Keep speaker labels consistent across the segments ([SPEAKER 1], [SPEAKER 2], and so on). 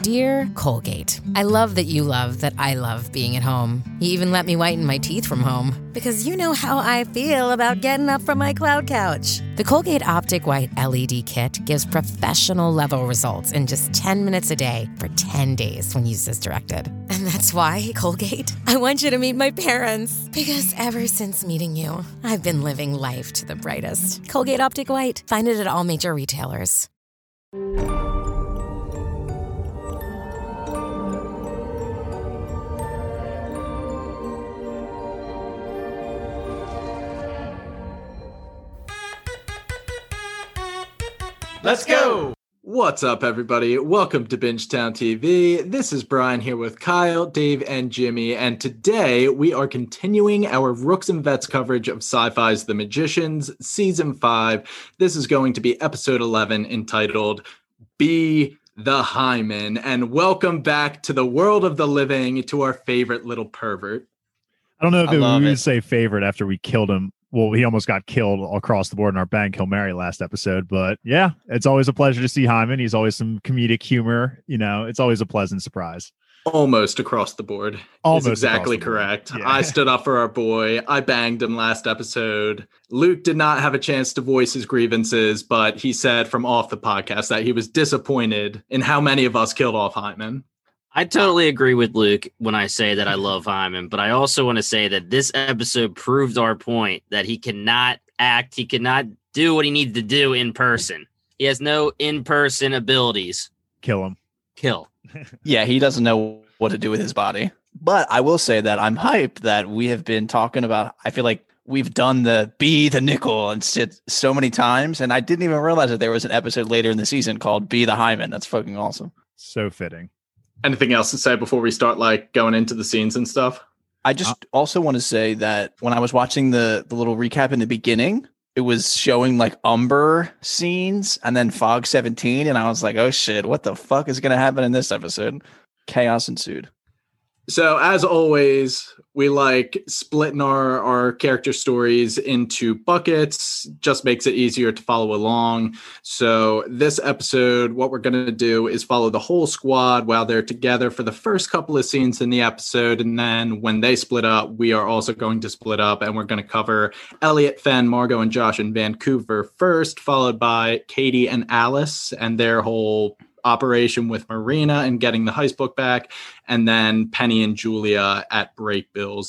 [SPEAKER 1] Dear Colgate, I love that you love that I love being at home. You even let me whiten my teeth from home. Because you know how I feel about getting up from my cloud couch. The Colgate Optic White LED Kit gives professional-level results in just 10 minutes a day for 10 days when used as directed. And that's why, Colgate, I want you to meet my parents. Because ever since meeting you, I've been living life to the brightest. Colgate Optic White. Find it at all major retailers.
[SPEAKER 2] Let's go!
[SPEAKER 3] What's up, everybody? Welcome to Bingetown TV. This is Brian here with Kyle, Dave, and Jimmy, and today we are continuing our Rooks and Vets coverage of Sci-Fi's The Magicians, Season 5. This is going to be Episode 11, entitled Be the Hymen, and welcome back to the world of the living, to our favorite little pervert.
[SPEAKER 4] I don't know if we would say favorite after we killed him. Well, he almost got killed across the board in our Bang Kill Mary last episode. But yeah, it's always a pleasure to see Hymen. He's always some comedic humor. You know, it's always a pleasant surprise.
[SPEAKER 3] Almost across the board. Almost exactly correct. Yeah. I stood up for our boy. I banged him last episode. Luke did not have a chance to voice his grievances, but he said from off the podcast that he was disappointed in how many of us killed off Hymen.
[SPEAKER 2] I totally agree with Luke when I say that I love Hymen, but I also want to say that this episode proved our point that he cannot act. He cannot do what he needs to do in person. He has no in-person abilities.
[SPEAKER 4] Kill him.
[SPEAKER 2] Kill.
[SPEAKER 5] Yeah, he doesn't know what to do with his body. But I will say that I'm hyped that we have been talking about, I feel like we've done the Be the Nickel and shit so many times, and I didn't even realize that there was an episode later in the season called Be the Hymen. That's fucking awesome.
[SPEAKER 4] So fitting.
[SPEAKER 3] Anything else to say before we start going into the scenes and stuff?
[SPEAKER 5] I just also want to say that when I was watching the little recap in the beginning, it was showing Umber scenes and then Fog 17. And I was like, oh shit, what the fuck is going to happen in this episode? Chaos ensued.
[SPEAKER 3] So as always, we like splitting our character stories into buckets, just makes it easier to follow along. So this episode, what we're going to do is follow the whole squad while they're together for the first couple of scenes in the episode. And then when they split up, we are also going to split up and we're going to cover Elliot, Fen, Margot, and Josh in Vancouver first, followed by Katie and Alice and their whole operation with Marina and getting the heist book back, and then Penny and Julia at Breakbills.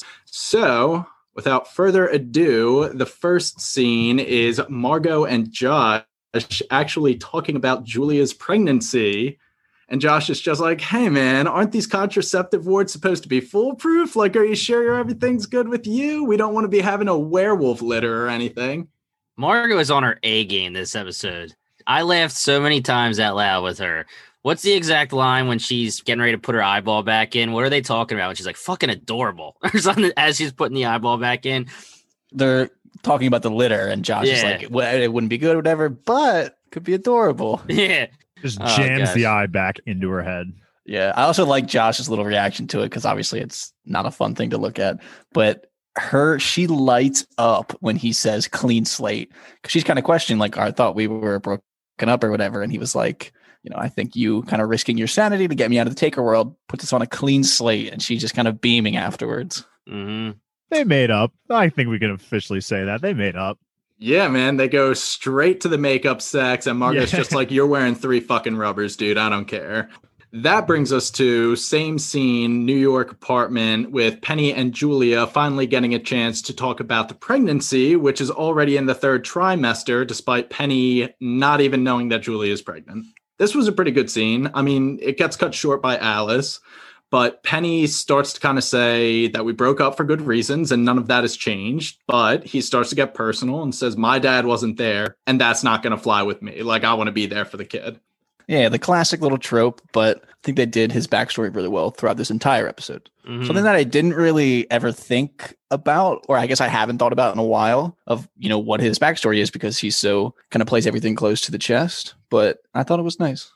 [SPEAKER 3] So without further ado, the first scene is Margot and Josh actually talking about Julia's pregnancy. And Josh is just like, hey man, aren't these contraceptive wards supposed to be foolproof? Are you sure everything's good with you? We don't want to be having a werewolf litter or anything.
[SPEAKER 2] Margot is on her A game this episode. I laughed so many times out loud with her. What's the exact line when she's getting ready to put her eyeball back in? What are they talking about? And she's like, fucking adorable or something as she's putting the eyeball back in.
[SPEAKER 5] They're talking about the litter and Josh is like, well, it wouldn't be good or whatever, but could be adorable.
[SPEAKER 2] Yeah.
[SPEAKER 4] Just jams the eye back into her head.
[SPEAKER 5] Yeah. I also like Josh's little reaction to it because obviously it's not a fun thing to look at, but she lights up when he says clean slate because she's kind of questioning I thought we were broken up or whatever, and he was like, I think you kind of risking your sanity to get me out of the Taker world put this on a clean slate, and she's just kind of beaming afterwards.
[SPEAKER 2] Mm-hmm.
[SPEAKER 4] They made up. I think we can officially say that they made up.
[SPEAKER 3] Yeah, man, they go straight to the makeup sex, and Margaret's just like, you're wearing 3 fucking rubbers, dude. I don't care. That brings us to same scene, New York apartment with Penny and Julia finally getting a chance to talk about the pregnancy, which is already in the 3rd trimester, despite Penny not even knowing that Julia is pregnant. This was a pretty good scene. I mean, it gets cut short by Alice, but Penny starts to kind of say that we broke up for good reasons and none of that has changed. But he starts to get personal and says, my dad wasn't there and that's not going to fly with me. I want to be there for the kid.
[SPEAKER 5] Yeah, the classic little trope, but I think they did his backstory really well throughout this entire episode. Mm-hmm. Something that I didn't really ever think about, or I guess I haven't thought about in a while, of, what his backstory is because he's so kind of plays everything close to the chest. But I thought it was nice.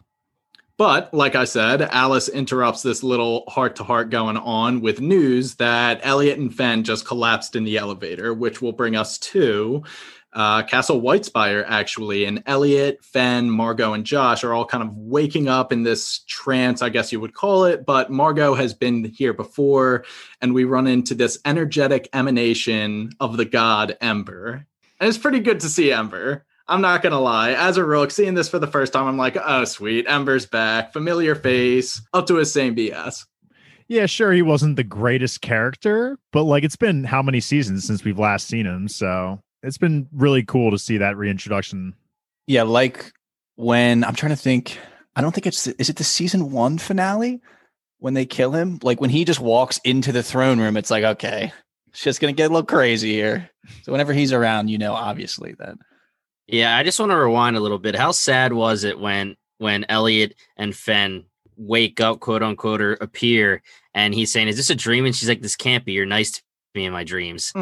[SPEAKER 3] But like I said, Alice interrupts this little heart-to-heart going on with news that Elliot and Fen just collapsed in the elevator, which will bring us to Castle Whitespire, actually. And Elliot, Fen, Margot, and Josh are all kind of waking up in this trance, I guess you would call it. But Margot has been here before, and we run into this energetic emanation of the god Ember. And it's pretty good to see Ember. I'm not going to lie. As a Rook, seeing this for the first time, I'm like, oh, sweet. Ember's back. Familiar face. Up to his same BS.
[SPEAKER 4] Yeah, sure, he wasn't the greatest character, but like it's been how many seasons since we've last seen him, so it's been really cool to see that reintroduction.
[SPEAKER 5] Yeah, like when I'm trying to think, I don't think is it the season 1 finale when they kill him? Like when he just walks into the throne room, it's like, okay, shit's gonna get a little crazy here. So whenever he's around, obviously that.
[SPEAKER 2] Yeah, I just want to rewind a little bit. How sad was it when Elliot and Fen wake up, quote unquote, or appear, and he's saying, "Is this a dream?" And she's like, "This can't be. You're nice to me in my dreams."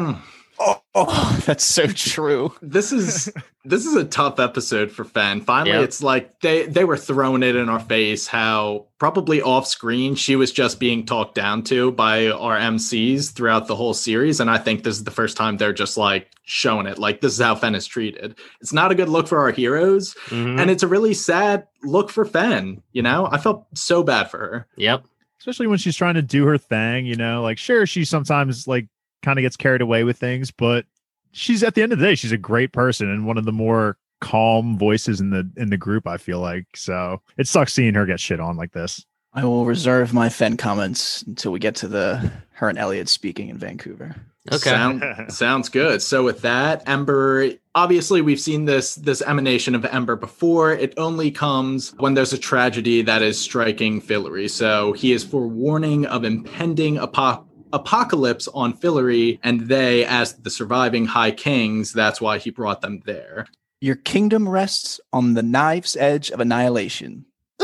[SPEAKER 5] Oh, that's so true.
[SPEAKER 3] This is a tough episode for Fen. Finally, It's like they were throwing it in our face how probably off screen she was just being talked down to by our MCs throughout the whole series. And I think this is the first time they're just like showing it. Like, this is how Fen is treated. It's not a good look for our heroes. Mm-hmm. And it's a really sad look for Fen. I felt so bad for her.
[SPEAKER 2] Yep.
[SPEAKER 4] Especially when she's trying to do her thing, like, sure, she sometimes like kind of gets carried away with things, but she's at the end of the day, she's a great person and one of the more calm voices in the group, I feel like. So it sucks seeing her get shit on like this.
[SPEAKER 5] I will reserve my Fen comments until we get to her and Elliot speaking in Vancouver.
[SPEAKER 2] Okay.
[SPEAKER 3] Sounds good. So with that, Ember, obviously we've seen this emanation of Ember before. It only comes when there's a tragedy that is striking Fillory. So he is forewarning of impending apocalypse on Fillory, and they, as the surviving High Kings, that's why he brought them there.
[SPEAKER 5] Your kingdom rests on the knife's edge of annihilation.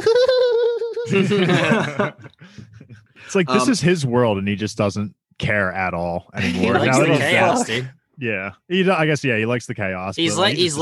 [SPEAKER 4] It's like this is his world, and he just doesn't care at all anymore.
[SPEAKER 2] He likes the chaos, dude.
[SPEAKER 4] Yeah, he likes the chaos.
[SPEAKER 2] He's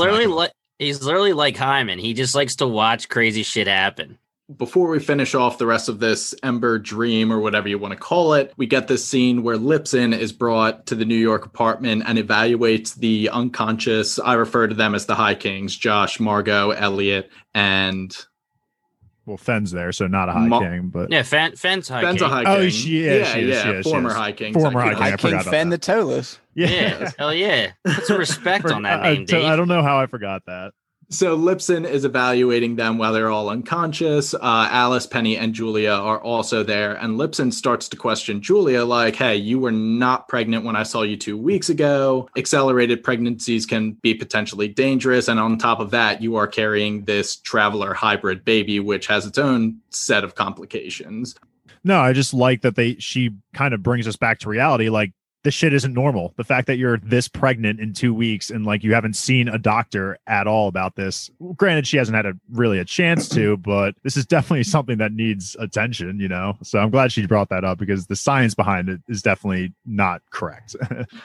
[SPEAKER 2] literally like Hyman. He just likes to watch crazy shit happen.
[SPEAKER 3] Before we finish off the rest of this Ember dream, or whatever you want to call it, we get this scene where Lipson is brought to the New York apartment and evaluates the unconscious. I refer to them as the High Kings: Josh, Margot, Elliot, and...
[SPEAKER 4] Well, Fen's there, so not a High King, but...
[SPEAKER 2] Yeah, Fen's High King.
[SPEAKER 3] A High King.
[SPEAKER 4] Oh, she is.
[SPEAKER 3] Former High King.
[SPEAKER 4] Former High King.
[SPEAKER 5] High King Fen the Toeless.
[SPEAKER 2] Yeah, hell yeah. Put some respect on that name, Dave.
[SPEAKER 4] I don't know how I forgot that.
[SPEAKER 3] So Lipson is evaluating them while they're all unconscious. Alice, Penny, and Julia are also there. And Lipson starts to question Julia like, hey, you were not pregnant when I saw you 2 weeks ago. Accelerated pregnancies can be potentially dangerous. And on top of that, you are carrying this traveler hybrid baby, which has its own set of complications.
[SPEAKER 4] No, I just like that she kind of brings us back to reality. Like, this shit isn't normal. The fact that you're this pregnant in 2 weeks and like you haven't seen a doctor at all about this. Granted, she hasn't had really a chance to, but this is definitely something that needs attention, So I'm glad she brought that up because the science behind it is definitely not correct.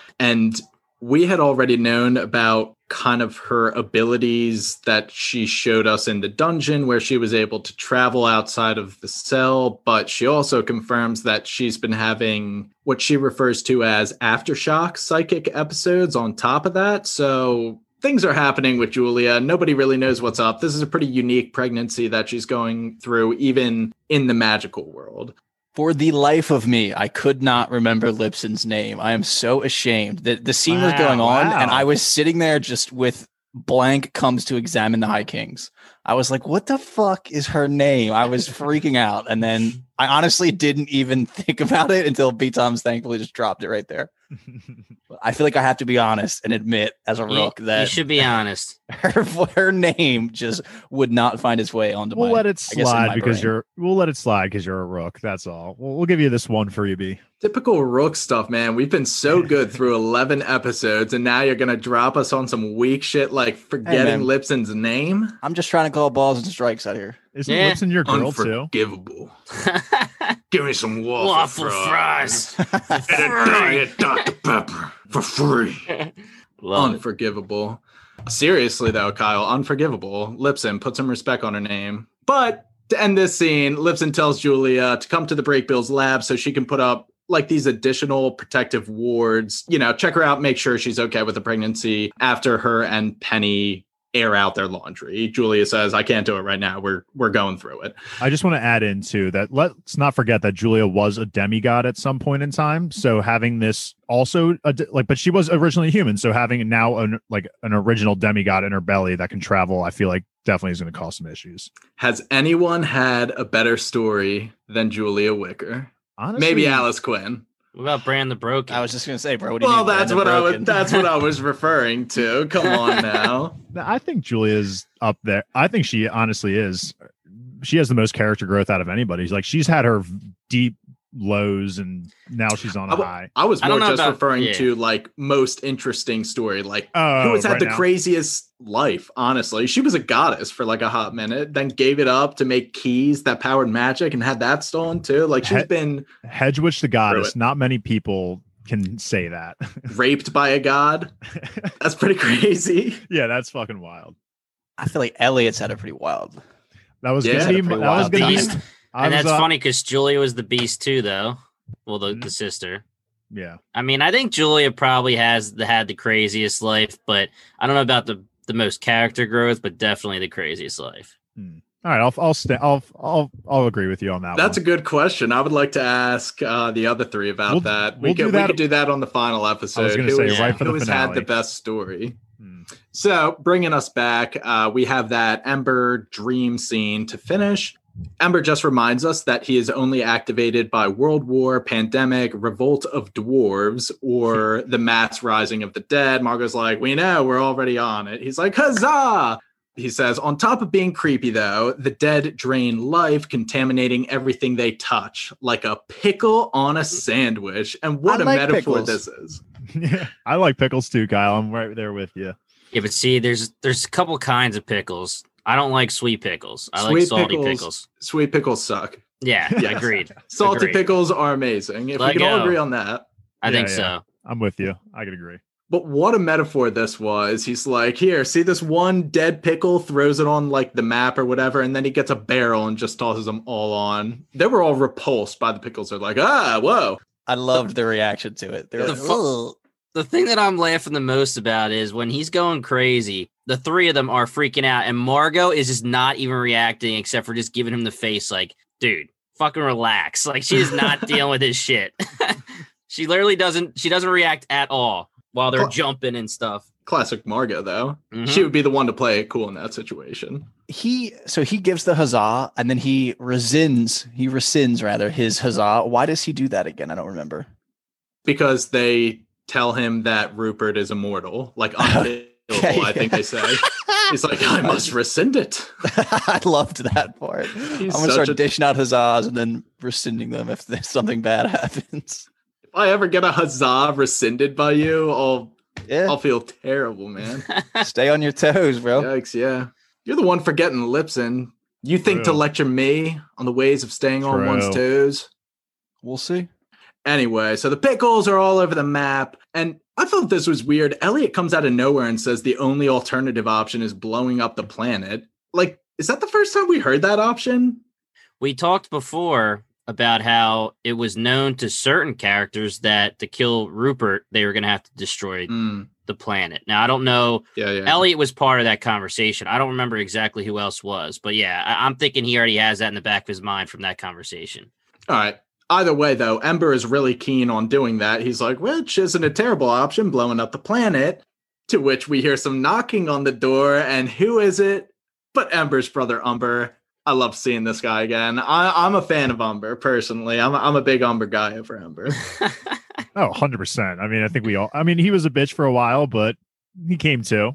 [SPEAKER 3] And we had already known about kind of her abilities that she showed us in the dungeon where she was able to travel outside of the cell, but she also confirms that she's been having what she refers to as aftershock psychic episodes on top of that. So things are happening with Julia. Nobody really knows what's up. This is a pretty unique pregnancy that she's going through, even in the magical world.
[SPEAKER 5] For the life of me, I could not remember Lipson's name. I am so ashamed that the scene was going on and I was sitting there just with blank comes to examine the High Kings. I was like, what the fuck is her name? I was freaking out. And then I honestly didn't even think about it until B-Toms thankfully just dropped it right there. I feel like I have to be honest and admit as a Rook that
[SPEAKER 2] you should be honest.
[SPEAKER 5] Her name just would not find its way onto
[SPEAKER 4] We'll let it slide because you're a Rook. That's all. We'll give you this one for you, B.
[SPEAKER 3] Typical Rook stuff, man. We've been so good through 11 episodes, and now you're going to drop us on some weak shit like forgetting Lipson's name?
[SPEAKER 5] I'm just trying to call balls and strikes out here.
[SPEAKER 4] Isn't Lipson your girl, too?
[SPEAKER 3] Unforgivable. Give me some
[SPEAKER 2] waffle fries.
[SPEAKER 3] And a diet Dr. Pepper for free. Unforgivable. Seriously, though, Kyle, unforgivable. Lipson, put some respect on her name. But to end this scene, Lipson tells Julia to come to the Breakbills lab so she can put up like these additional protective wards, you know, check her out, make sure she's okay with the pregnancy after her and Penny air out their laundry. Julia says, I can't do it right now. We're going through it.
[SPEAKER 4] I just want to add into that. Let's not forget that Julia was a demigod at some point in time. So having this also but she was originally human. So having now an original demigod in her belly that can travel, I feel like definitely is going to cause some issues.
[SPEAKER 3] Has anyone had a better story than Julia Wicker?
[SPEAKER 4] Honestly,
[SPEAKER 3] maybe Alice Quinn.
[SPEAKER 2] What about Bran the Broken?
[SPEAKER 5] I was just going to say, bro. What do you mean,
[SPEAKER 3] that's what I was referring to. Come on now.
[SPEAKER 4] I think Julia's up there. I think she honestly is. She has the most character growth out of anybody. She's had her deep lows and now she's on a high.
[SPEAKER 3] I was more just referring to like most interesting story. Like who has had the craziest life, honestly. She was a goddess for like a hot minute, then gave it up to make keys that powered magic and had that stolen too. Like she's been
[SPEAKER 4] Hedgewitch the goddess. Not many people can say that.
[SPEAKER 3] Raped by a god. That's pretty crazy.
[SPEAKER 4] Yeah, that's fucking wild.
[SPEAKER 5] I feel like Elliot's had a pretty wild.
[SPEAKER 4] That was gonna be
[SPEAKER 2] Beast. And that's funny because Julia was the beast too, though. Well, the sister.
[SPEAKER 4] Yeah.
[SPEAKER 2] I mean, I think Julia probably had the craziest life, but I don't know about the most character growth, but definitely the craziest life.
[SPEAKER 4] All right, I'll agree with you on that.
[SPEAKER 3] That's a good question. I would like to ask the other three about that. We could do that on the final episode.
[SPEAKER 4] I was going to say right for the finale. Who has
[SPEAKER 3] had the best story? So, bringing us back, we have that Ember dream scene to finish. Ember just reminds us that he is only activated by World War, Pandemic, Revolt of Dwarves, or the Mass Rising of the Dead. Margot's like, we know, we're already on it. He's like, huzzah! He says, on top of being creepy, though, the dead drain life, contaminating everything they touch, like a pickle on a sandwich. And what a metaphor pickles. This is.
[SPEAKER 4] Yeah, I like pickles too, Kyle. I'm right there with you.
[SPEAKER 2] Yeah, but see, there's a couple kinds of pickles. I don't like sweet pickles. I like salty pickles.
[SPEAKER 3] Sweet pickles suck.
[SPEAKER 2] Yeah, agreed.
[SPEAKER 3] Salty pickles are amazing. If we can all agree on that.
[SPEAKER 2] I think so.
[SPEAKER 4] I'm with you. I can agree.
[SPEAKER 3] But what a metaphor this was. He's like, here, see this one dead pickle, throws it on like the map or whatever, and then he gets a barrel and just tosses them all on. They were all repulsed by the pickles. They're like, whoa.
[SPEAKER 5] I loved the reaction to it.
[SPEAKER 2] The thing that I'm laughing the most about is when he's going crazy, the three of them are freaking out, and Margot is just not even reacting except for just giving him the face like, dude, fucking relax. Like, she is not dealing with his shit. She literally doesn't react at all while they're jumping and stuff.
[SPEAKER 3] Classic Margot, though. Mm-hmm. She would be the one to play it cool in that situation.
[SPEAKER 5] He gives the huzzah, and then he rescinds his huzzah. Why does he do that again? I don't remember.
[SPEAKER 3] Because they tell him that Rupert is immortal, like unkillable, I think they say. He's like, I must rescind it.
[SPEAKER 5] I loved that part. I'm going to start dishing out huzzahs and then rescinding them if there's something bad happens.
[SPEAKER 3] If I ever get a huzzah rescinded by you, I'll feel terrible, man.
[SPEAKER 5] Stay on your toes, bro.
[SPEAKER 3] Yikes, yeah. You're the one for getting the lips in. You think to lecture me on the ways of staying on one's toes?
[SPEAKER 5] We'll see.
[SPEAKER 3] Anyway, so the pickles are all over the map, and I thought this was weird. Elliot comes out of nowhere and says the only alternative option is blowing up the planet. Like, is that the first time we heard that option?
[SPEAKER 2] We talked before about how it was known to certain characters that to kill Rupert, they were going to have to destroy the planet. Now, I don't know. Yeah. Elliot was part of that conversation. I don't remember exactly who else was, but yeah, I'm thinking he already has that in the back of his mind from that conversation.
[SPEAKER 3] All right. Either way, though, Ember is really keen on doing that. He's like, which isn't a terrible option, blowing up the planet. To which we hear some knocking on the door, and who is it but Ember's brother, Umber. I love seeing this guy again. I'm a fan of Umber, personally. I'm a big Umber guy over Ember.
[SPEAKER 4] 100%. I mean, I think he was a bitch for a while, but he came to.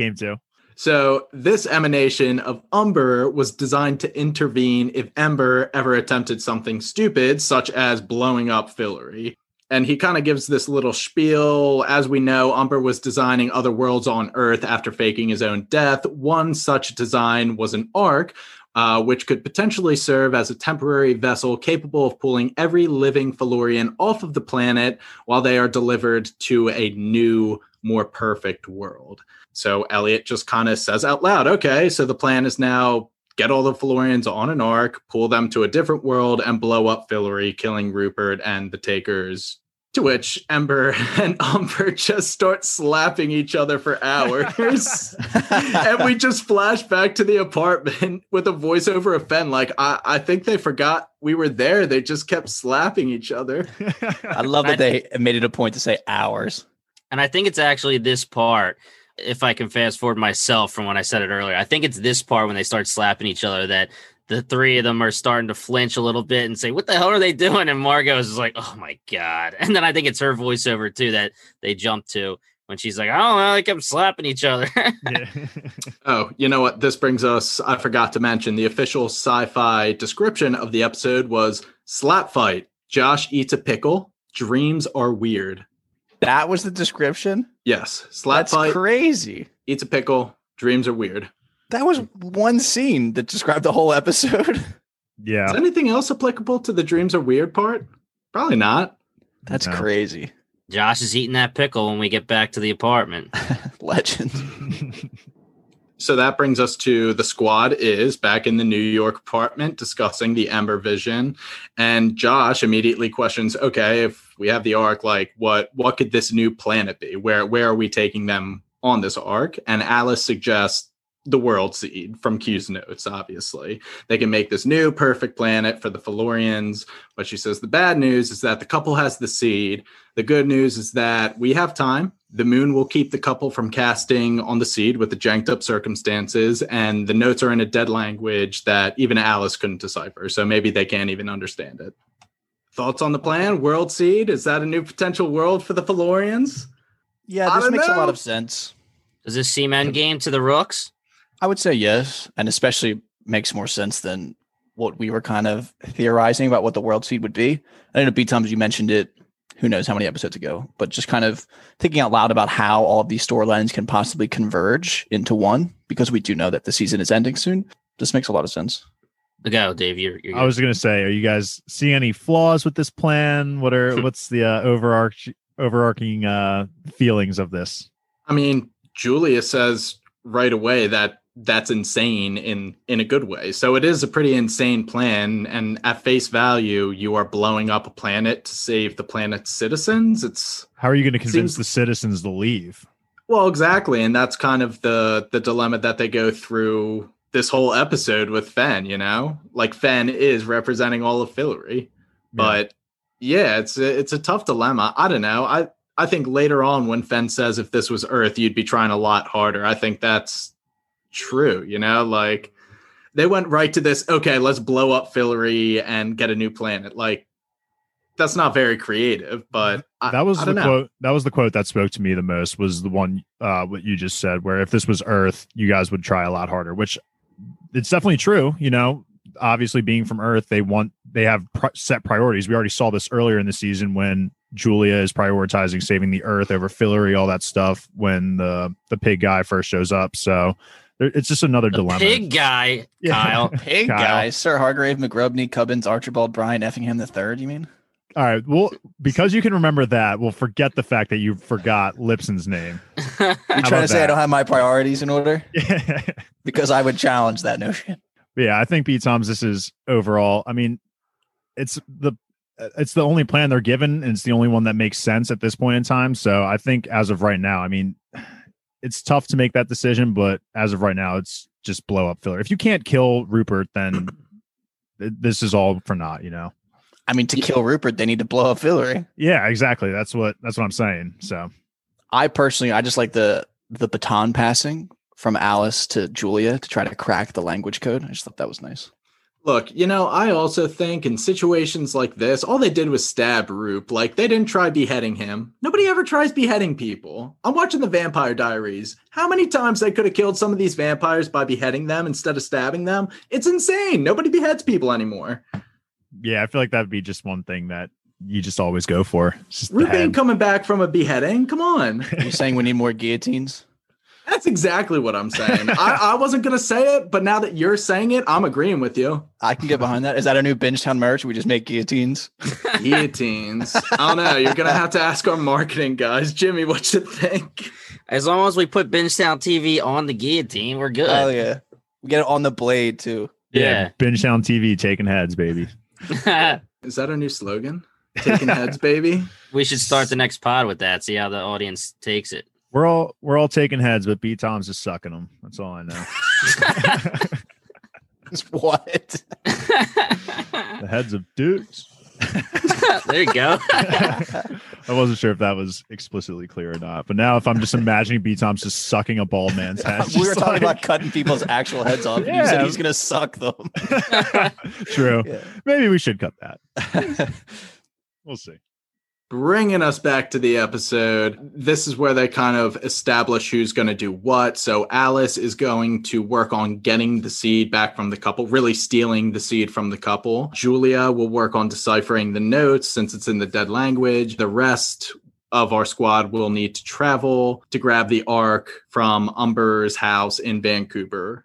[SPEAKER 4] So
[SPEAKER 3] this emanation of Umber was designed to intervene if Ember ever attempted something stupid, such as blowing up Fillory. And he kind of gives this little spiel. As we know, Umber was designing other worlds on Earth after faking his own death. One such design was an Ark, which could potentially serve as a temporary vessel capable of pulling every living Fillorian off of the planet while they are delivered to a new, more perfect world. So Elliot just kind of says out loud, okay, so the plan is now get all the Fillorians on an ark, pull them to a different world, and blow up Fillory, killing Rupert and the Takers. To which Ember and Umber just start slapping each other for hours. And we just flash back to the apartment with a voiceover of Fen. Like, I think they forgot we were there. They just kept slapping each other.
[SPEAKER 5] I love that they made it a point to say hours.
[SPEAKER 2] And I think it's actually this part, if I can fast forward myself from when I said it earlier, I think it's this part when they start slapping each other that the three of them are starting to flinch a little bit and say, what the hell are they doing? And Margot is like, oh my God. And then I think it's her voiceover too that they jump to when she's like, I don't know, they kept slapping each other.
[SPEAKER 3] Oh, you know what? This brings us, I forgot to mention, the official sci-fi description of the episode was slap fight. Josh eats a pickle. Dreams are weird.
[SPEAKER 5] That was the description?
[SPEAKER 3] Yes. Slap fight.
[SPEAKER 5] That's crazy.
[SPEAKER 3] Eats a pickle. Dreams are weird.
[SPEAKER 5] That was one scene that described the whole episode.
[SPEAKER 4] Yeah.
[SPEAKER 3] Is anything else applicable to the dreams are weird part? Probably not.
[SPEAKER 5] That's crazy.
[SPEAKER 2] Josh is eating that pickle when we get back to the apartment.
[SPEAKER 5] Legend.
[SPEAKER 3] So that brings us to the squad is back in the New York apartment discussing the Ember vision. And Josh immediately questions, okay, if we have the arc, like what could this new planet be? Where are we taking them on this arc? And Alice suggests the world seed from Q's notes, obviously. They can make this new perfect planet for the Fillorians. But she says the bad news is that the couple has the seed. The good news is that we have time. The moon will keep the couple from casting on the seed with the janked up circumstances. And the notes are in a dead language that even Alice couldn't decipher. So maybe they can't even understand it. Thoughts on the plan? World seed? Is that a new potential world for the Fillorians?
[SPEAKER 5] Yeah, this makes a lot of sense.
[SPEAKER 2] Does this seem endgame to the Rooks?
[SPEAKER 5] I would say yes, and especially makes more sense than what we were kind of theorizing about what the world seed would be. I know B-Toms, you mentioned it, who knows how many episodes ago, but just kind of thinking out loud about how all of these storylines can possibly converge into one, because we do know that the season is ending soon. This makes a lot of sense.
[SPEAKER 2] Go, Dave. You're
[SPEAKER 4] I was going to say, are you guys seeing any flaws with this plan? What's the overarching feelings of this?
[SPEAKER 3] I mean, Julia says right away that that's insane in a good way. So it is a pretty insane plan. And at face value, you are blowing up a planet to save the planet's citizens.
[SPEAKER 4] How are you going to convince the citizens to leave?
[SPEAKER 3] Well, exactly. And that's kind of the dilemma that they go through this whole episode with Fen, you know, like Fen is representing all of Fillory, but yeah, it's a tough dilemma. I don't know. I think later on when Fen says, if this was Earth, you'd be trying a lot harder. I think that's true. You know, like they went right to this. Okay, let's blow up Fillory and get a new planet. Like that's not very creative, but
[SPEAKER 4] that was the quote. That was the quote that spoke to me the most. Was the one what you just said, where if this was Earth, you guys would try a lot harder. Which it's definitely true. You know, obviously being from Earth, they have set priorities. We already saw this earlier in the season when Julia is prioritizing saving the Earth over Fillory, all that stuff. When the pig guy first shows up, so. It's just another dilemma.
[SPEAKER 2] Pig guy, Kyle.
[SPEAKER 5] Pig guy. Sir Hargrave, McGrubney, Cubbins, Archibald, Bryan, Effingham III, you mean?
[SPEAKER 4] All right. Well, because you can remember that, we'll forget the fact that you forgot Lipson's name.
[SPEAKER 5] You're trying to say I don't have my priorities in order? Because I would challenge that notion.
[SPEAKER 4] Yeah, I think B-Toms, this is overall, I mean, it's the only plan they're given, and it's the only one that makes sense at this point in time. So I think as of right now, I mean, it's tough to make that decision, but as of right now, it's just blow up Fillory. If you can't kill Rupert, then this is all for naught, you know?
[SPEAKER 5] I mean, to kill Rupert, they need to blow up Fillory.
[SPEAKER 4] Yeah, exactly. That's what I'm saying. So
[SPEAKER 5] I just like the baton passing from Alice to Julia to try to crack the language code. I just thought that was nice.
[SPEAKER 3] Look, you know, I also think in situations like this, all they did was stab Rupe. Like, they didn't try beheading him. Nobody ever tries beheading people. I'm watching the Vampire Diaries. How many times they could have killed some of these vampires by beheading them instead of stabbing them? It's insane. Nobody beheads people anymore.
[SPEAKER 4] Yeah, I feel like that would be just one thing that you just always go for.
[SPEAKER 3] Rupe ain't coming back from a beheading. Come on.
[SPEAKER 5] Are you saying we need more guillotines?
[SPEAKER 3] That's exactly what I'm saying. I wasn't going to say it, but now that you're saying it, I'm agreeing with you.
[SPEAKER 5] I can get behind that. Is that our new Bingetown merch? We just make guillotines?
[SPEAKER 3] Guillotines. I don't know. You're going to have to ask our marketing guys. Jimmy, what you think?
[SPEAKER 2] As long as we put Bingetown TV on the guillotine, we're good.
[SPEAKER 5] Oh, yeah. We get it on the blade, too.
[SPEAKER 2] Yeah.
[SPEAKER 4] Bingetown TV taking heads, baby.
[SPEAKER 3] Is that our new slogan? Taking heads, baby.
[SPEAKER 2] We should start the next pod with that. See how the audience takes it.
[SPEAKER 4] We're all taking heads, but B Tom's just sucking them. That's all I know.
[SPEAKER 5] What?
[SPEAKER 4] The heads of dudes.
[SPEAKER 2] There you go.
[SPEAKER 4] I wasn't sure if that was explicitly clear or not, but now if I'm just imagining B Tom's just sucking a bald man's head.
[SPEAKER 5] We were talking about cutting people's actual heads off. Yeah. You said he's gonna suck them.
[SPEAKER 4] True.
[SPEAKER 5] Yeah.
[SPEAKER 4] Maybe we should cut that. We'll see.
[SPEAKER 3] Bringing us back to the episode, this is where they kind of establish who's going to do what. So Alice is going to work on getting the seed back from the couple, really stealing the seed from the couple. Julia will work on deciphering the notes since it's in the dead language. The rest of our squad will need to travel to grab the Ark from Umber's house in Vancouver,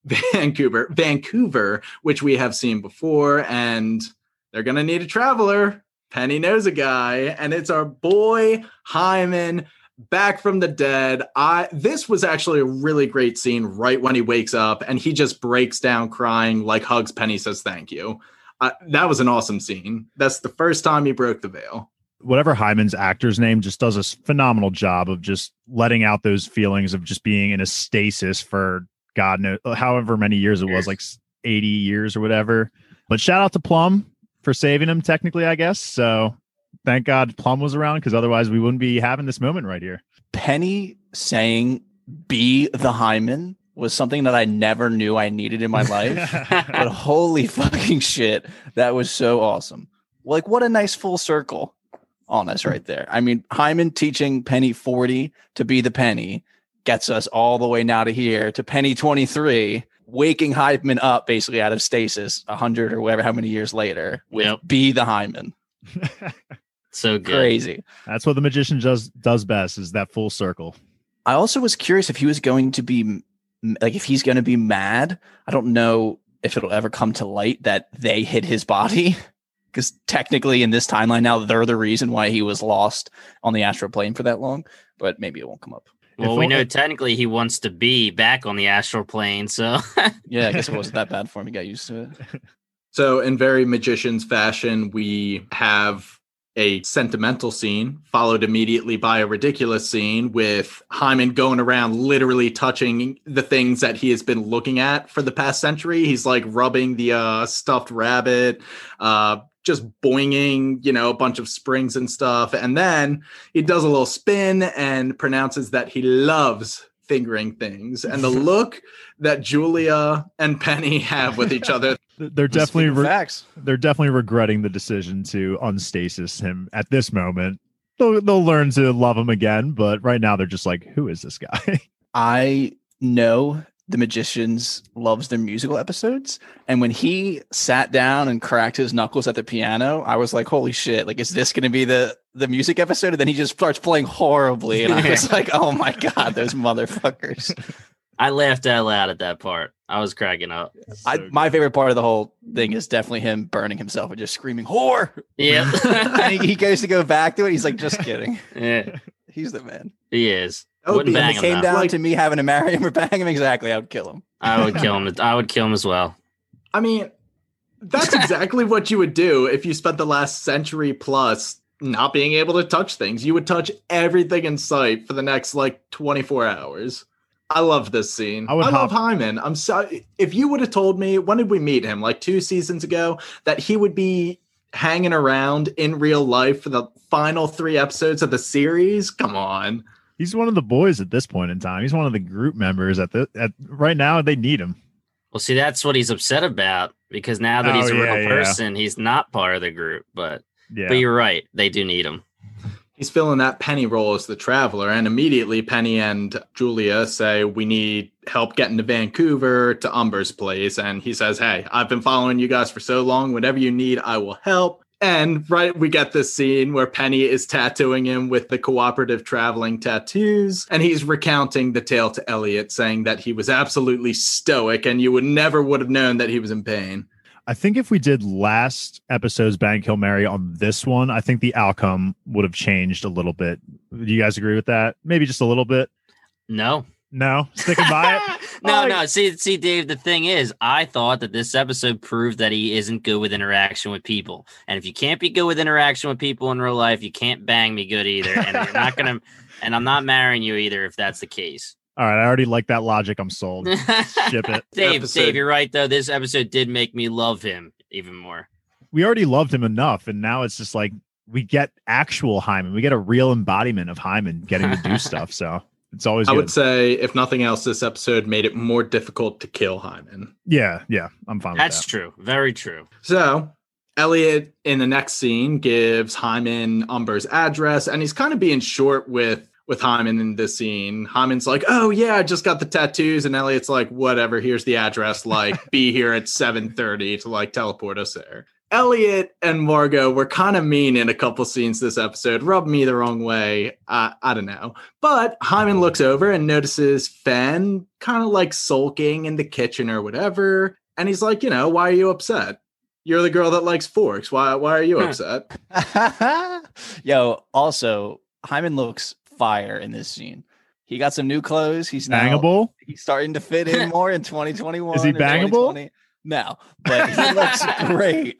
[SPEAKER 3] which we have seen before, and they're going to need a traveler. Penny knows a guy, and it's our boy Hyman back from the dead. This was actually a really great scene right when he wakes up, and he just breaks down crying, like hugs Penny, says thank you. That was an awesome scene. That's the first time he broke the veil.
[SPEAKER 4] Whatever Hyman's actor's name just does a phenomenal job of just letting out those feelings of just being in a stasis for God knows however many years it was, like 80 years or whatever. But shout out to Plum for saving him, technically, I guess. So thank God Plum was around, because otherwise we wouldn't be having this moment right here.
[SPEAKER 5] Penny saying "be the Hyman" was something that I never knew I needed in my life. But holy fucking shit, that was so awesome. Like, what a nice full circle on us right there. I mean, Hyman teaching Penny 40 to be the Penny gets us all the way now to here to Penny 23. Waking Hyman up basically out of stasis 100 or whatever, how many years later, with Be the Hyman.
[SPEAKER 2] So good.
[SPEAKER 5] Crazy.
[SPEAKER 4] That's what the magician does best, is that full circle.
[SPEAKER 5] I also was curious if he was going to be like, if he's going to be mad. I don't know if it'll ever come to light that they hid his body, because technically in this timeline now, they're the reason why he was lost on the astral plane for that long, but maybe it won't come up.
[SPEAKER 2] Well, we know technically he wants to be back on the astral plane, so
[SPEAKER 5] yeah, I guess it wasn't that bad for him. He got used to it.
[SPEAKER 3] So in very Magician's fashion, we have a sentimental scene followed immediately by a ridiculous scene with Hyman going around literally touching the things that he has been looking at for the past century. He's like rubbing the stuffed rabbit, just boinging, a bunch of springs and stuff. And then he does a little spin and pronounces that he loves fingering things. And the look that Julia and Penny have with each other.
[SPEAKER 4] They're definitely regretting the decision to unstasis him at this moment. They'll learn to love him again, but right now they're just like, who is this guy?
[SPEAKER 5] I know the Magicians loves their musical episodes, and when he sat down and cracked his knuckles at the piano, I was like, holy shit, like, is this going to be the music episode? And then he just starts playing horribly, and I was like, oh my God, those motherfuckers.
[SPEAKER 2] I laughed out loud at that part. I was cracking up.
[SPEAKER 5] My favorite part of the whole thing is definitely him burning himself and just screaming whore.
[SPEAKER 2] Yeah.
[SPEAKER 5] And he goes to go back to it. He's like, just kidding.
[SPEAKER 2] Yeah.
[SPEAKER 5] He's the man.
[SPEAKER 2] He is.
[SPEAKER 5] When it came down to me having to marry him or bang him, exactly, I would kill him.
[SPEAKER 2] I would kill him. I would kill him as well.
[SPEAKER 3] I mean, that's exactly what you would do if you spent the last century plus not being able to touch things. You would touch everything in sight for the next 24 hours. I love this scene. I love Hyman. I'm sorry. If you would have told me, when did we meet him? 2 seasons ago, that he would be hanging around in real life for the final 3 episodes of the series. Come on.
[SPEAKER 4] He's one of the boys at this point in time. He's one of the group members at right now. They need him.
[SPEAKER 2] Well, see, that's what he's upset about, because now that he's a real person, he's not part of the group. But you're right. They do need him.
[SPEAKER 3] He's filling that Penny role as the traveler, and immediately Penny and Julia say, we need help getting to Vancouver to Umber's place. And he says, hey, I've been following you guys for so long. Whatever you need, I will help. And we get this scene where Penny is tattooing him with the cooperative traveling tattoos. And he's recounting the tale to Elliot, saying that he was absolutely stoic and you would have known that he was in pain.
[SPEAKER 4] I think if we did last episode's Bang Kill Mary on this one, I think the outcome would have changed a little bit. Do you guys agree with that? Maybe just a little bit?
[SPEAKER 2] No.
[SPEAKER 4] No, sticking by it.
[SPEAKER 2] No. See, Dave. The thing is, I thought that this episode proved that he isn't good with interaction with people. And if you can't be good with interaction with people in real life, you can't bang me good either. And you're not gonna. And I'm not marrying you either if that's the case.
[SPEAKER 4] All right, I already like that logic. I'm sold. Ship it.
[SPEAKER 2] Dave, you're right though. This episode did make me love him even more.
[SPEAKER 4] We already loved him enough, and now it's just like we get actual Hyman. We get a real embodiment of Hyman getting to do stuff. So. It's always.
[SPEAKER 3] I would say, if nothing else, this episode made it more difficult to kill Hyman.
[SPEAKER 4] Yeah, I'm fine with that.
[SPEAKER 2] That's true. Very true.
[SPEAKER 3] So Elliot in the next scene gives Hyman Umber's address, and he's kind of being short with Hyman in this scene. Hyman's like, "Oh yeah, I just got the tattoos," and Elliot's like, "Whatever. Here's the address. Like, be here at 7:30 to like teleport us there." Elliot and Margot were kind of mean in a couple scenes this episode, rubbed me the wrong way. I don't know. But Hyman looks over and notices Fen kind of like sulking in the kitchen or whatever. And he's like, why are you upset? You're the girl that likes forks. Why are you upset?
[SPEAKER 5] Yo, also, Hyman looks fire in this scene. He got some new clothes. He's
[SPEAKER 4] bangable.
[SPEAKER 5] He's starting to fit in more in 2021.
[SPEAKER 4] Is he bangable?
[SPEAKER 5] No, but he looks great.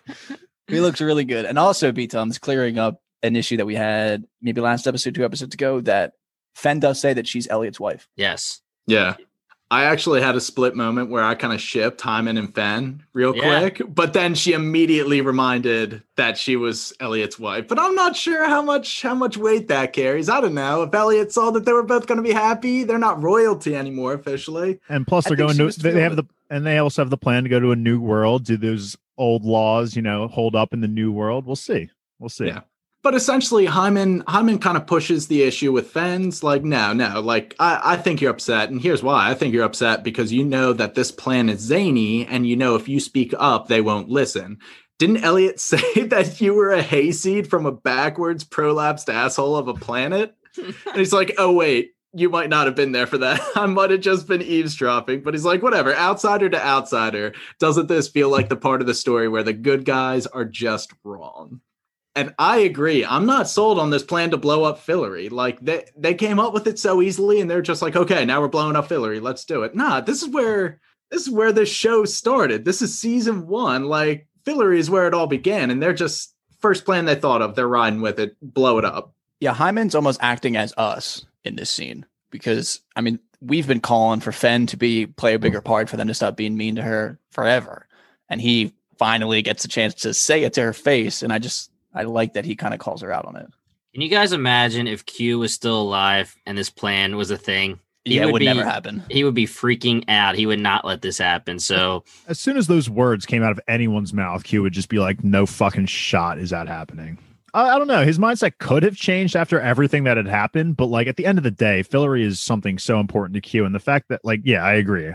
[SPEAKER 5] He looks really good. And also, B-Tom's clearing up an issue that we had maybe last episode, 2 episodes ago, that Fen does say that she's Elliot's wife.
[SPEAKER 2] Yes.
[SPEAKER 3] Yeah. I actually had a split moment where I kind of shipped Hyman and Fen real quick, but then she immediately reminded that she was Elliot's wife. But I'm not sure how much weight that carries. I don't know. If Elliot saw that they were both going to be happy, they're not royalty anymore officially.
[SPEAKER 4] And plus, they're going to they also have the plan to go to a new world. Do those old laws, hold up in the new world? We'll see. Yeah.
[SPEAKER 3] But essentially, Hyman kind of pushes the issue with Fen's like, no, like, I think you're upset. And here's why. I think you're upset because you know that this plan is zany. And if you speak up, they won't listen. Didn't Elliot say that you were a hayseed from a backwards prolapsed asshole of a planet? And he's like, oh, wait, you might not have been there for that. I might have just been eavesdropping. But he's like, whatever, outsider to outsider. Doesn't this feel like the part of the story where the good guys are just wrong? And I agree. I'm not sold on this plan to blow up Fillory. Like they came up with it so easily and they're just like, okay, now we're blowing up Fillory. Let's do it. Nah, this is where this show started. This is season 1. Like Fillory is where it all began. And they're just first plan they thought of. They're riding with it. Blow it up.
[SPEAKER 5] Yeah. Hyman's almost acting as us in this scene because we've been calling for Fen to play a bigger part, for them to stop being mean to her forever. And he finally gets a chance to say it to her face. And I like that he kind of calls her out on it.
[SPEAKER 2] Can you guys imagine if Q was still alive and this plan was a thing?
[SPEAKER 5] It would never happen.
[SPEAKER 2] He would be freaking out. He would not let this happen. So
[SPEAKER 4] as soon as those words came out of anyone's mouth, Q would just be like, no fucking shot is that happening. I don't know. His mindset could have changed after everything that had happened. But like at the end of the day, Fillory is something so important to Q. And the fact that I agree.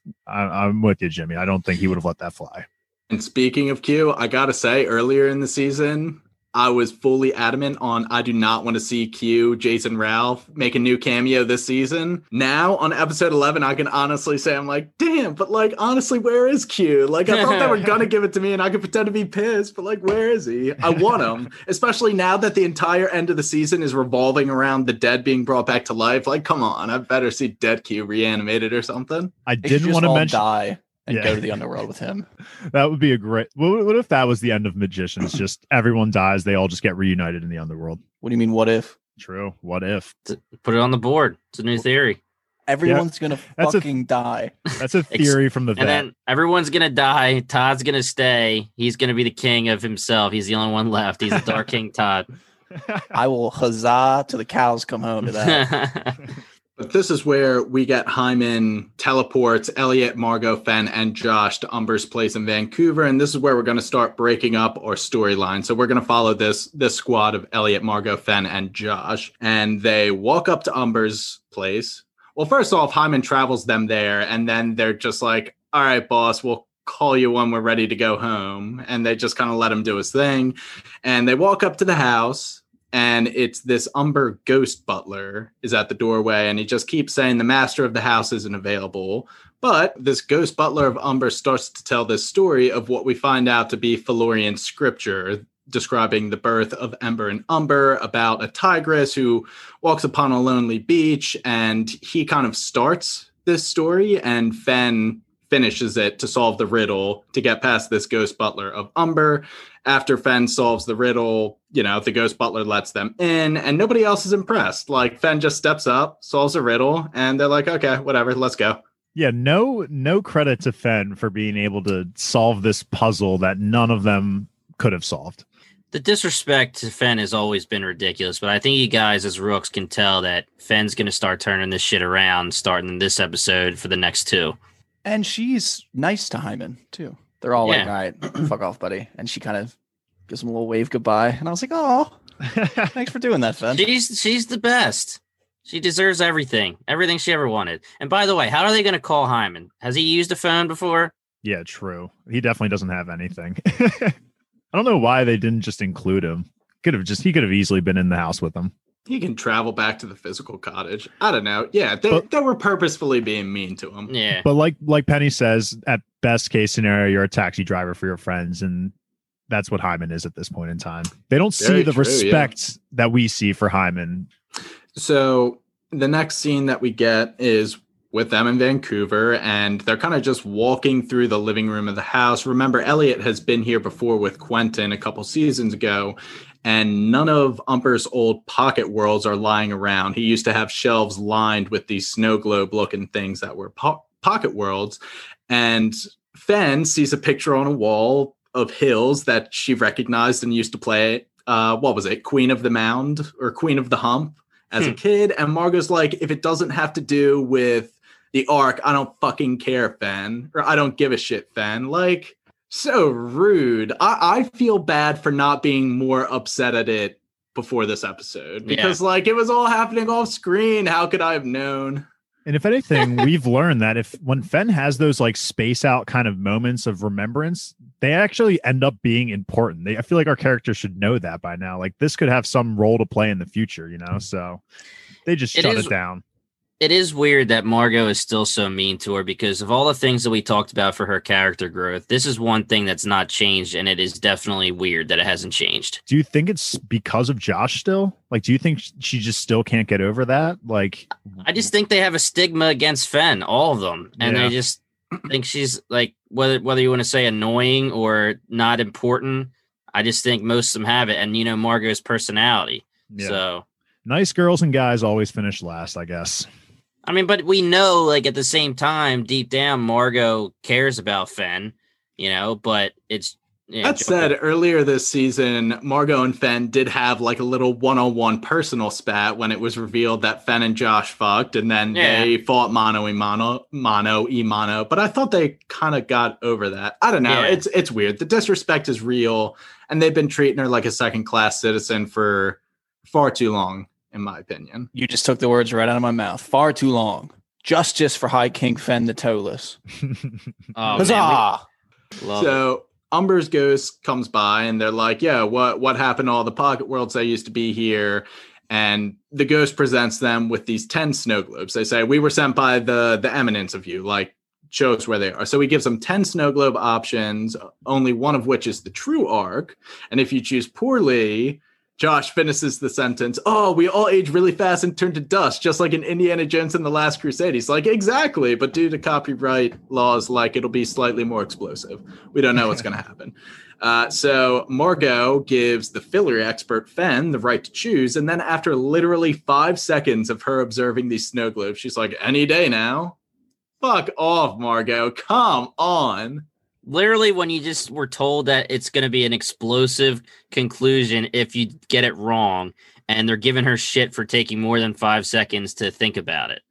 [SPEAKER 4] I'm with you, Jimmy. I don't think he would have let that fly.
[SPEAKER 3] And speaking of Q, I got to say, earlier in the season, I was fully adamant on I do not want to see Q, Jason Ralph, make a new cameo this season. Now, on episode 11, I can honestly say, I'm like, damn, but honestly, where is Q? I thought they were going to give it to me and I could pretend to be pissed, but where is he? I want him, especially now that the entire end of the season is revolving around the dead being brought back to life. Come on, I better see dead Q reanimated or something.
[SPEAKER 4] I didn't want to mention
[SPEAKER 5] die. And go to the underworld with him.
[SPEAKER 4] That would be a great. What if that was the end of Magicians? Just everyone dies, they all just get reunited in the underworld.
[SPEAKER 5] What do you mean? What if?
[SPEAKER 4] True. What if?
[SPEAKER 2] Put it on the board. It's a new theory.
[SPEAKER 5] Everyone's gonna fucking die.
[SPEAKER 4] That's a theory from the vet.
[SPEAKER 2] And then everyone's gonna die. Todd's gonna stay. He's gonna be the king of himself. He's the only one left. He's the Dark King Todd.
[SPEAKER 5] I will huzzah till the cows come home to that.
[SPEAKER 3] But this is where we get Hyman teleports Elliot, Margot, Fen, and Josh to Umber's place in Vancouver. And this is where we're going to start breaking up our storyline. So we're going to follow this squad of Elliot, Margot, Fen, and Josh. And they walk up to Umber's place. Well, first off, Hyman travels them there. And then they're just like, all right, boss, we'll call you when we're ready to go home. And they just kind of let him do his thing. And they walk up to the house. And it's this Umber ghost butler is at the doorway, and he just keeps saying the master of the house isn't available. But this ghost butler of Umber starts to tell this story of what we find out to be Fillorian scripture describing the birth of Ember and Umber, about a tigress who walks upon a lonely beach, and he kind of starts this story, and Fen finishes it to solve the riddle to get past this ghost butler of Umber. After Fen solves the riddle, the ghost butler lets them in, and nobody else is impressed. Like, Fen just steps up, solves a riddle, and they're like, okay, whatever, let's go.
[SPEAKER 4] Yeah, no credit to Fen for being able to solve this puzzle that none of them could have solved.
[SPEAKER 2] The disrespect to Fen has always been ridiculous, but I think you guys as Rooks can tell that Fen's going to start turning this shit around starting in this episode for the next two.
[SPEAKER 5] And she's nice to Hyman, too. They're all like, all right, fuck off, buddy. And she kind of gives him a little wave goodbye. And I was like, oh, thanks for doing that, Fen.
[SPEAKER 2] She's the best. She deserves everything she ever wanted. And by the way, how are they going to call Hyman? Has he used a phone before?
[SPEAKER 4] Yeah, true. He definitely doesn't have anything. I don't know why they didn't just include him. He could have easily been in the house with them.
[SPEAKER 3] He can travel back to the physical cottage. I don't know. Yeah, they were purposefully being mean to him.
[SPEAKER 2] Yeah.
[SPEAKER 4] But like Penny says, at best case scenario, you're a taxi driver for your friends, and that's what Hyman is at this point in time. They don't see the respect that we see for Hyman.
[SPEAKER 3] So the next scene that we get is with them in Vancouver, and they're kind of just walking through the living room of the house. Remember, Elliot has been here before with Quentin a couple seasons ago, and none of Umber's old pocket worlds are lying around. He used to have shelves lined with these snow globe looking things that were pocket worlds. And Fen sees a picture on a wall of hills that she recognized and used to play. What was it? Queen of the Mound or Queen of the Hump as a kid. And Margot's like, if it doesn't have to do with the arc, I don't fucking care, Fen. Or I don't give a shit, Fen. Like, so rude. I feel bad for not being more upset at it before this episode. Because, it was all happening off screen. How could I have known?
[SPEAKER 4] And if anything, we've learned that when Fen has those space out kind of moments of remembrance, they actually end up being important. I feel like our characters should know that by now. Like, this could have some role to play in the future, So they just shut it down.
[SPEAKER 2] It is weird that Margot is still so mean to her because of all the things that we talked about for her character growth. This is one thing that's not changed, and it is definitely weird that it hasn't changed.
[SPEAKER 4] Do you think it's because of Josh still? Do you think she just still can't get over that?
[SPEAKER 2] I just think they have a stigma against Fen, all of them. And they just think she's whether you want to say annoying or not important, I just think most of them have it. And, Margot's personality. Yeah. So
[SPEAKER 4] nice girls and guys always finish last, I guess.
[SPEAKER 2] I mean, but we know, at the same time, deep down, Margot cares about Fen, but it's...
[SPEAKER 3] That said, earlier this season, Margot and Fen did have, a little one-on-one personal spat when it was revealed that Fen and Josh fucked, and then they fought mano y mano, but I thought they kind of got over that. I don't know. Yeah. It's weird. The disrespect is real, and they've been treating her like a second-class citizen for far too long. In my opinion.
[SPEAKER 5] You just took the words right out of my mouth. Far too long. Justice for High King Fen the Toeless.
[SPEAKER 3] Huzzah! So Umber's ghost comes by and they're like, yeah, what happened to all the pocket worlds that used to be here? And the ghost presents them with these 10 snow globes. They say, we were sent by the eminence of you, show us where they are. So he gives them 10 snow globe options, only one of which is the true arc. And if you choose poorly, Josh finishes the sentence, oh, we all age really fast and turn to dust, just like in Indiana Jones and the Last Crusade. He's like, exactly. But due to copyright laws, it'll be slightly more explosive. We don't know what's going to happen. So Margot gives the Fillory expert Fen the right to choose. And then after literally 5 seconds of her observing these snow globes, she's like, any day now. Fuck off, Margot. Come on.
[SPEAKER 2] Literally, when you just were told that it's going to be an explosive conclusion if you get it wrong, and they're giving her shit for taking more than 5 seconds to think about it.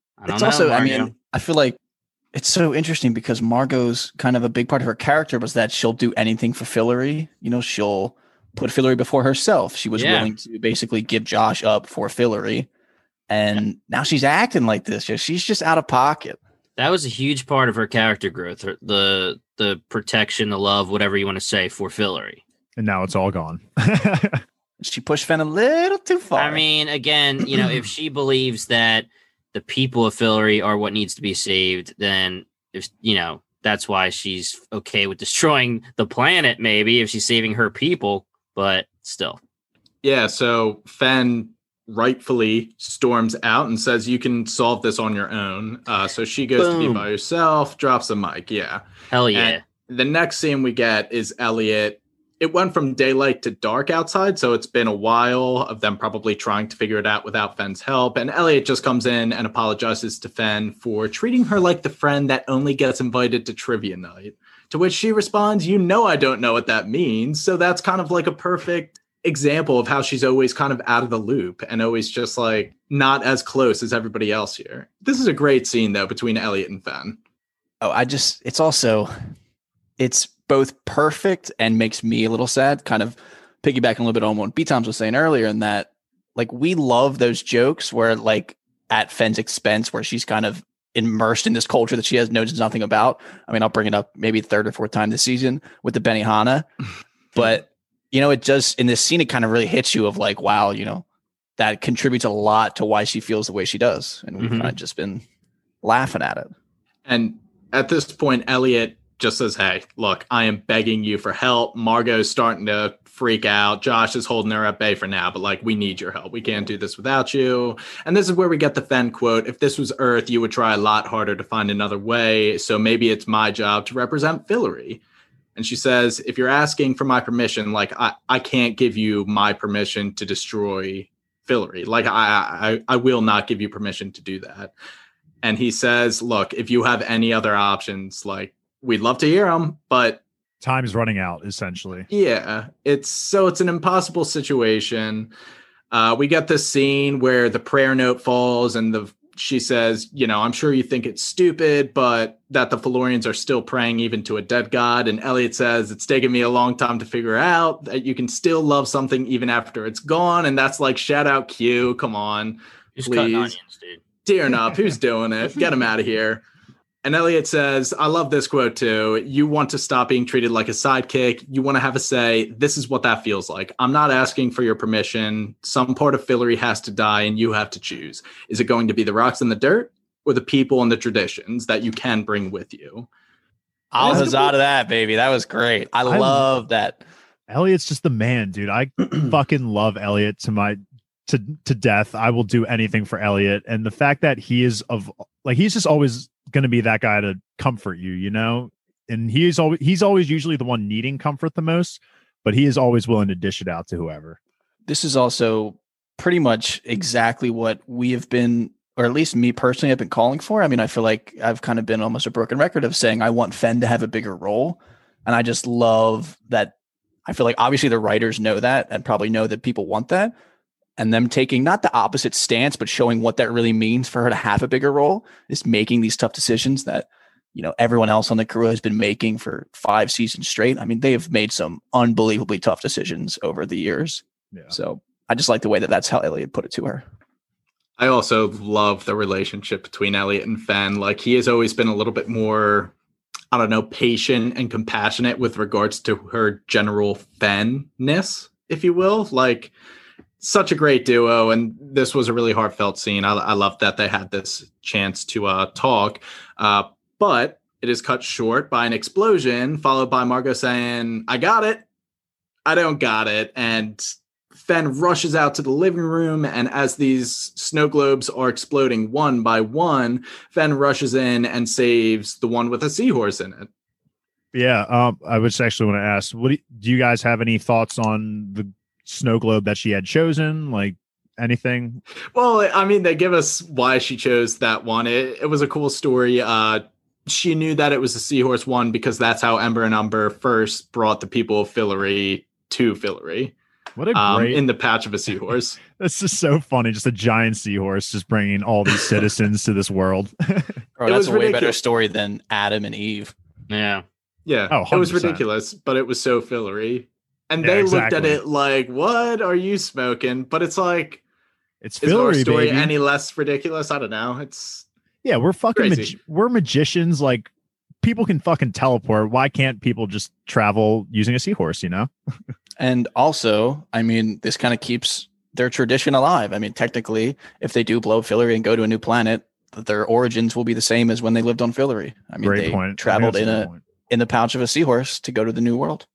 [SPEAKER 5] I feel like it's so interesting because Margot's kind of a big part of her character was that she'll do anything for Fillory. She'll put Fillory before herself. She was willing to basically give Josh up for Fillory. And now she's acting like this. She's just out of pocket.
[SPEAKER 2] That was a huge part of her character growth, the protection, the love, whatever you want to say, for Fillory.
[SPEAKER 4] And now it's all gone.
[SPEAKER 5] She pushed Fen a little too far.
[SPEAKER 2] I mean, again, if she believes that the people of Fillory are what needs to be saved, then, that's why she's okay with destroying the planet, maybe, if she's saving her people. but still.
[SPEAKER 3] Yeah, so Fen rightfully storms out and says, you can solve this on your own. So she goes to be by herself, drops the mic. Yeah.
[SPEAKER 2] Hell yeah.
[SPEAKER 3] And the next scene we get is Elliot. It went from daylight to dark outside, so it's been a while of them probably trying to figure it out without Fen's help. And Elliot just comes in and apologizes to Fen for treating her like the friend that only gets invited to trivia night. To which she responds, you know I don't know what that means. So that's kind of like a perfect example of how she's always kind of out of the loop and always just like not as close as everybody else here. This is a great scene, though, between Elliot and Fen.
[SPEAKER 5] Oh, it's both perfect and makes me a little sad, kind of piggybacking a little bit on what B-Toms was saying earlier, in that like we love those jokes where like at Fen's expense, where she's kind of immersed in this culture that she knows nothing about. I mean, I'll bring it up maybe third or fourth time this season with the Benihana, but you know, it does in this scene, it kind of really hits you of like, wow, you know, that contributes a lot to why she feels the way she does. And we've kind of just been laughing at it.
[SPEAKER 3] And at this point, Elliot just says, hey, look, I am begging you for help. Margot's starting to freak out. Josh is holding her at bay for now, but like, we need your help. We can't do this without you. And this is where we get the Fen quote. If this was Earth, you would try a lot harder to find another way. So maybe it's my job to represent Fillory. And she says, if you're asking for my permission, like I can't give you my permission to destroy Fillory. Like I will not give you permission to do that. And he says, look, if you have any other options, like we'd love to hear them, but
[SPEAKER 4] time's running out, essentially.
[SPEAKER 3] Yeah, it's an impossible situation. We get this scene where the prayer note falls and she says, you know, I'm sure you think it's stupid, but that the Fillorians are still praying even to a dead god. And Elliot says, it's taken me a long time to figure out that you can still love something even after it's gone. And that's like, shout out Q. Come on,
[SPEAKER 2] Who's
[SPEAKER 3] please.
[SPEAKER 2] cutting onions, dude?
[SPEAKER 3] Tearing up. Who's doing it? Get him out of here. And Elliot says, I love this quote too. You want to stop being treated like a sidekick. You want to have a say. This is what that feels like. I'm not asking for your permission. Some part of Fillory has to die and you have to choose. Is it going to be the rocks and the dirt or the people and the traditions that you can bring with you?
[SPEAKER 5] I'll huzzah to that, baby. That was great. I love that.
[SPEAKER 4] Elliot's just the man, dude. I fucking love Elliot to death. I will do anything for Elliot. And the fact that he's just always going to be that guy to comfort you, you know, and he's always usually the one needing comfort the most, but he is always willing to dish it out to whoever.
[SPEAKER 5] This is also pretty much exactly what we have been, or at least me personally, have been calling for. I mean, I feel like I've kind of been almost a broken record of saying I want Fen to have a bigger role. And I just love that. I feel like obviously the writers know that and probably know that people want that. And them taking not the opposite stance, but showing what that really means for her to have a bigger role is making these tough decisions that, you know, everyone else on the crew has been making for 5 seasons straight. I mean, they have made some unbelievably tough decisions over the years. Yeah. So I just like the way that that's how Elliot put it to her.
[SPEAKER 3] I also love the relationship between Elliot and Fen. Like he has always been a little bit more, I don't know, patient and compassionate with regards to her general Fen-ness, if you will. Like, such a great duo, and this was a really heartfelt scene. I love that they had this chance to talk, but it is cut short by an explosion, followed by Margot saying, I got it. I don't got it. And Fen rushes out to the living room, and as these snow globes are exploding one by one, Fen rushes in and saves the one with a seahorse in it.
[SPEAKER 4] Yeah, I was actually want to ask, do you guys have any thoughts on the snow globe that she had chosen, like anything?
[SPEAKER 3] Well, I mean, they give us why she chose that one. It was a cool story. She knew that it was a seahorse one because that's how Ember and Umber first brought the people of Fillory to Fillory.
[SPEAKER 4] What a great
[SPEAKER 3] in the pouch of a seahorse.
[SPEAKER 4] That's just so funny. Just a giant seahorse just bringing all these citizens to this world.
[SPEAKER 5] Bro, that's a way better story than Adam and Eve.
[SPEAKER 2] Yeah.
[SPEAKER 3] Oh, it was ridiculous, but it was so Fillory. And they looked at it like, what are you smoking? But it's like,
[SPEAKER 4] it's Fillory,
[SPEAKER 3] is our story
[SPEAKER 4] baby.
[SPEAKER 3] Any less ridiculous? I don't know.
[SPEAKER 4] We're fucking we're magicians. Like, people can fucking teleport. Why can't people just travel using a seahorse, you know?
[SPEAKER 5] And also, I mean, this kind of keeps their tradition alive. I mean, technically, if they do blow Fillory and go to a new planet, their origins will be the same as when they lived on Fillory. I mean, traveled in the pouch of a seahorse to go to the new world.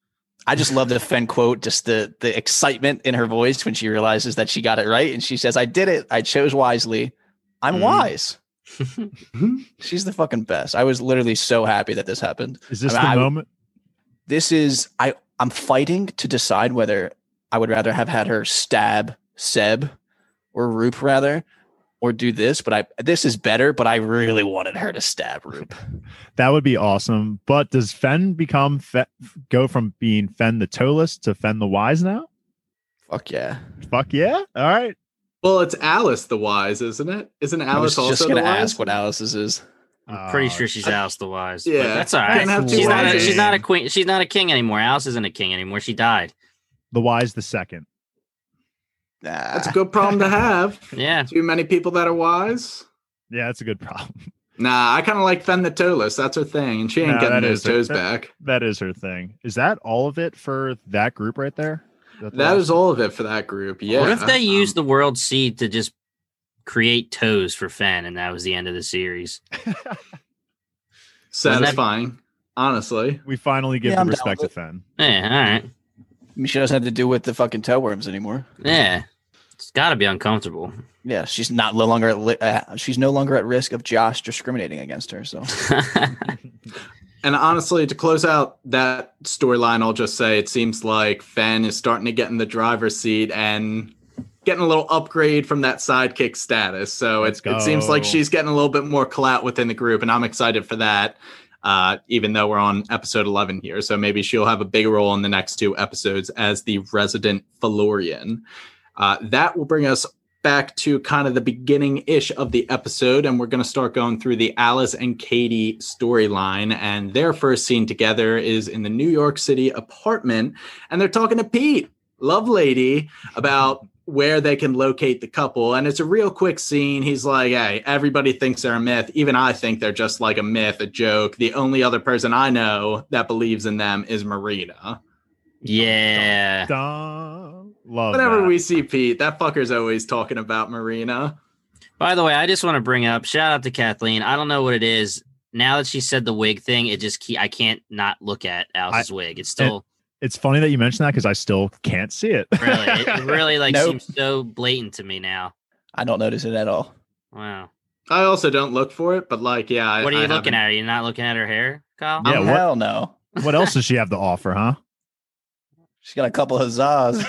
[SPEAKER 5] I just love the Fen quote, just the excitement in her voice when she realizes that she got it right. And she says, I did it. I chose wisely. I'm wise. She's the fucking best. I was literally so happy that this happened.
[SPEAKER 4] Is this the moment?
[SPEAKER 5] This is, I'm fighting to decide whether I would rather have had her stab Seb or Roop rather, or do this, but this is better, but I really wanted her to stab Roop.
[SPEAKER 4] That would be awesome. But does Fen go from being Fen the toeless to Fen the wise now?
[SPEAKER 5] Fuck yeah.
[SPEAKER 4] Fuck yeah. All right.
[SPEAKER 3] Well, it's Alice the wise, isn't it? Isn't Alice also the wise? I was just going to
[SPEAKER 5] ask what Alice's is.
[SPEAKER 2] I'm pretty sure she's Alice the wise.
[SPEAKER 3] Yeah,
[SPEAKER 2] but that's all right. She's not a queen. She's not a king anymore. Alice isn't a king anymore. She died.
[SPEAKER 4] The wise the second.
[SPEAKER 3] That's a good problem to have.
[SPEAKER 2] Yeah.
[SPEAKER 3] Too many people that are wise.
[SPEAKER 4] Yeah, that's a good problem.
[SPEAKER 3] Nah, I kind of like Fen the toeless. That's her thing. And she ain't getting those toes back.
[SPEAKER 4] That is her thing. Is that all of it for that group right there?
[SPEAKER 3] That is all of it for that group. Yeah.
[SPEAKER 2] What if they used the world seed to just create toes for Fen and that was the end of the series?
[SPEAKER 3] Satisfying, honestly.
[SPEAKER 4] We finally give the respect to Fen.
[SPEAKER 2] Yeah, all right.
[SPEAKER 5] I mean, she doesn't have to deal with the fucking toe worms anymore.
[SPEAKER 2] Yeah, it's got to be uncomfortable.
[SPEAKER 5] Yeah, she's no longer at risk of Josh discriminating against her. So,
[SPEAKER 3] and honestly, to close out that storyline, I'll just say it seems like Fen is starting to get in the driver's seat and getting a little upgrade from that sidekick status. So it seems like she's getting a little bit more clout within the group, and I'm excited for that. Even though we're on episode 11 here. So maybe she'll have a bigger role in the next 2 episodes as the resident Fallorian. That will bring us back to kind of the beginning-ish of the episode, and we're going to start going through the Alice and Katie storyline. And their first scene together is in the New York City apartment, and they're talking to Pete, Lovelady, about where they can locate the couple. And it's a real quick scene. He's like, hey, everybody thinks they're a myth. Even I think they're just like a myth, a joke. The only other person I know that believes in them is Marina.
[SPEAKER 2] Yeah.
[SPEAKER 4] Love
[SPEAKER 3] Whenever
[SPEAKER 4] that.
[SPEAKER 3] we see Pete, that fucker's always talking about Marina.
[SPEAKER 2] By the way, I just want to bring up, shout out to Kathleen. I don't know what it is. Now that she said the wig thing, I can't not look at Alice's wig. It's still...
[SPEAKER 4] It's funny that you mentioned that because I still can't see it.
[SPEAKER 2] Really? It really seems so blatant to me now.
[SPEAKER 5] I don't notice it at all.
[SPEAKER 2] Wow.
[SPEAKER 3] I also don't look for it, but
[SPEAKER 2] what are you looking at? Are you not looking at her hair, Kyle?
[SPEAKER 4] Yeah,
[SPEAKER 5] hell no.
[SPEAKER 4] What else does she have to offer, huh?
[SPEAKER 5] She's got a couple of huzzas.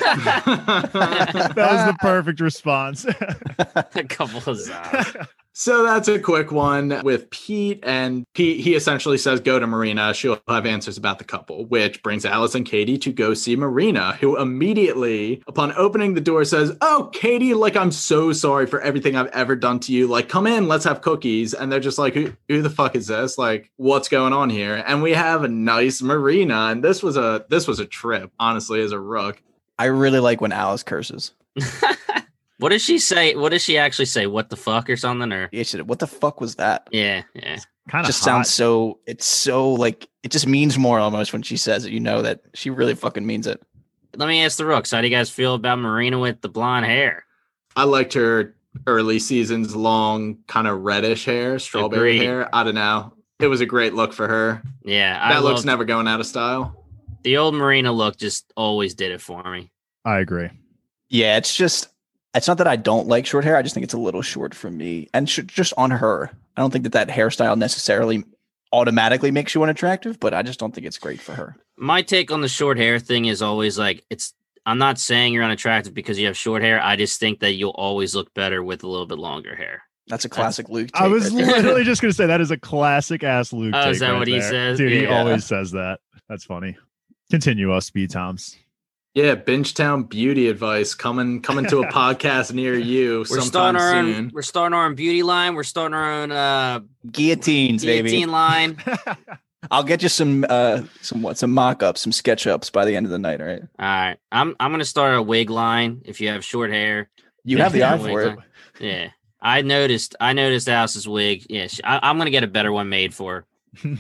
[SPEAKER 4] That was the perfect response.
[SPEAKER 2] A couple of huzzas.
[SPEAKER 3] So that's a quick one with Pete. And Pete, he essentially says, go to Marina. She'll have answers about the couple, which brings Alice and Katie to go see Marina, who immediately, upon opening the door, says, oh, Katie, like, I'm so sorry for everything I've ever done to you. Like, come in, let's have cookies. And they're just like, who the fuck is this? Like, what's going on here? And we have a nice Marina. And this was a trip, honestly, as a rook.
[SPEAKER 5] I really like when Alice curses.
[SPEAKER 2] What does she say? What does she actually say? What the fuck or something? Or
[SPEAKER 5] yeah, she said, what the fuck was that?
[SPEAKER 2] Yeah.
[SPEAKER 4] Kind of
[SPEAKER 5] just sounds so. It's so like it just means more almost when she says it. You know that she really fucking means it.
[SPEAKER 2] Let me ask the Rooks. How do you guys feel about Marina with the blonde hair?
[SPEAKER 3] I liked her early seasons long, kind of reddish hair, strawberry hair. I don't know. It was a great look for her.
[SPEAKER 2] Yeah,
[SPEAKER 3] that look's never going out of style.
[SPEAKER 2] The old Marina look just always did it for me.
[SPEAKER 4] I agree.
[SPEAKER 5] Yeah, it's not that I don't like short hair. I just think it's a little short for me. And just on her. I don't think that hairstyle necessarily automatically makes you unattractive, but I just don't think it's great for her.
[SPEAKER 2] My take on the short hair thing is always like, I'm not saying you're unattractive because you have short hair. I just think that you'll always look better with a little bit longer hair.
[SPEAKER 5] That's a classic Luke take.
[SPEAKER 4] I was literally just going to say that is a classic ass Luke take.
[SPEAKER 2] Oh, is that what he says?
[SPEAKER 4] Dude, he always says that. That's funny. Continue us, Speed Toms.
[SPEAKER 3] Yeah, Bingetown beauty advice coming to a podcast near you sometime soon.
[SPEAKER 2] We're starting our own beauty line. We're starting our own
[SPEAKER 5] guillotines,
[SPEAKER 2] guillotine line.
[SPEAKER 5] I'll get you some mock-ups, some sketch-ups by the end of the night, all right?
[SPEAKER 2] All right. I'm gonna start a wig line if you have short hair.
[SPEAKER 5] You have the eye for it.
[SPEAKER 2] Yeah. I noticed Alice's wig. Yeah, I'm gonna get a better one made for her.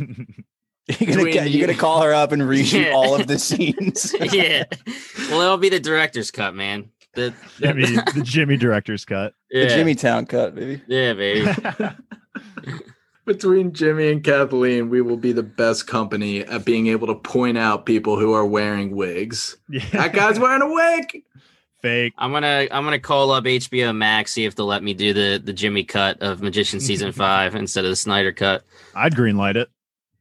[SPEAKER 5] You're gonna call her up and reshoot all of the scenes.
[SPEAKER 2] Yeah. Well, it'll be the director's cut, man. The
[SPEAKER 4] Jimmy director's cut.
[SPEAKER 2] Yeah.
[SPEAKER 5] The Jimmy Town cut, baby.
[SPEAKER 2] Yeah, baby.
[SPEAKER 3] Between Jimmy and Kathleen, we will be the best company at being able to point out people who are wearing wigs.
[SPEAKER 4] Yeah.
[SPEAKER 3] That guy's wearing a wig.
[SPEAKER 4] Fake.
[SPEAKER 2] I'm gonna call up HBO Max, see if they'll let me do the Jimmy cut of Magician season 5 instead of the Snyder cut.
[SPEAKER 4] I'd greenlight it.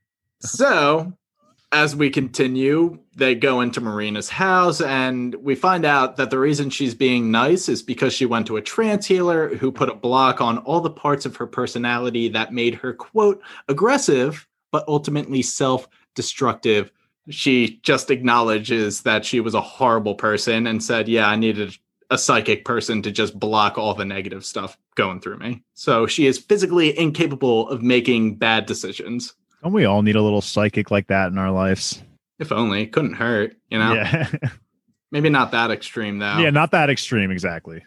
[SPEAKER 3] So, as we continue, they go into Marina's house, and we find out that the reason she's being nice is because she went to a trance healer who put a block on all the parts of her personality that made her, quote, aggressive, but ultimately self-destructive. She just acknowledges that she was a horrible person and said, yeah, I needed a psychic person to just block all the negative stuff going through me. So she is physically incapable of making bad decisions.
[SPEAKER 4] Don't we all need a little psychic like that in our lives?
[SPEAKER 3] If only. Couldn't hurt, you know?
[SPEAKER 4] Yeah.
[SPEAKER 3] Maybe not that extreme, though.
[SPEAKER 4] Yeah, not that extreme, exactly.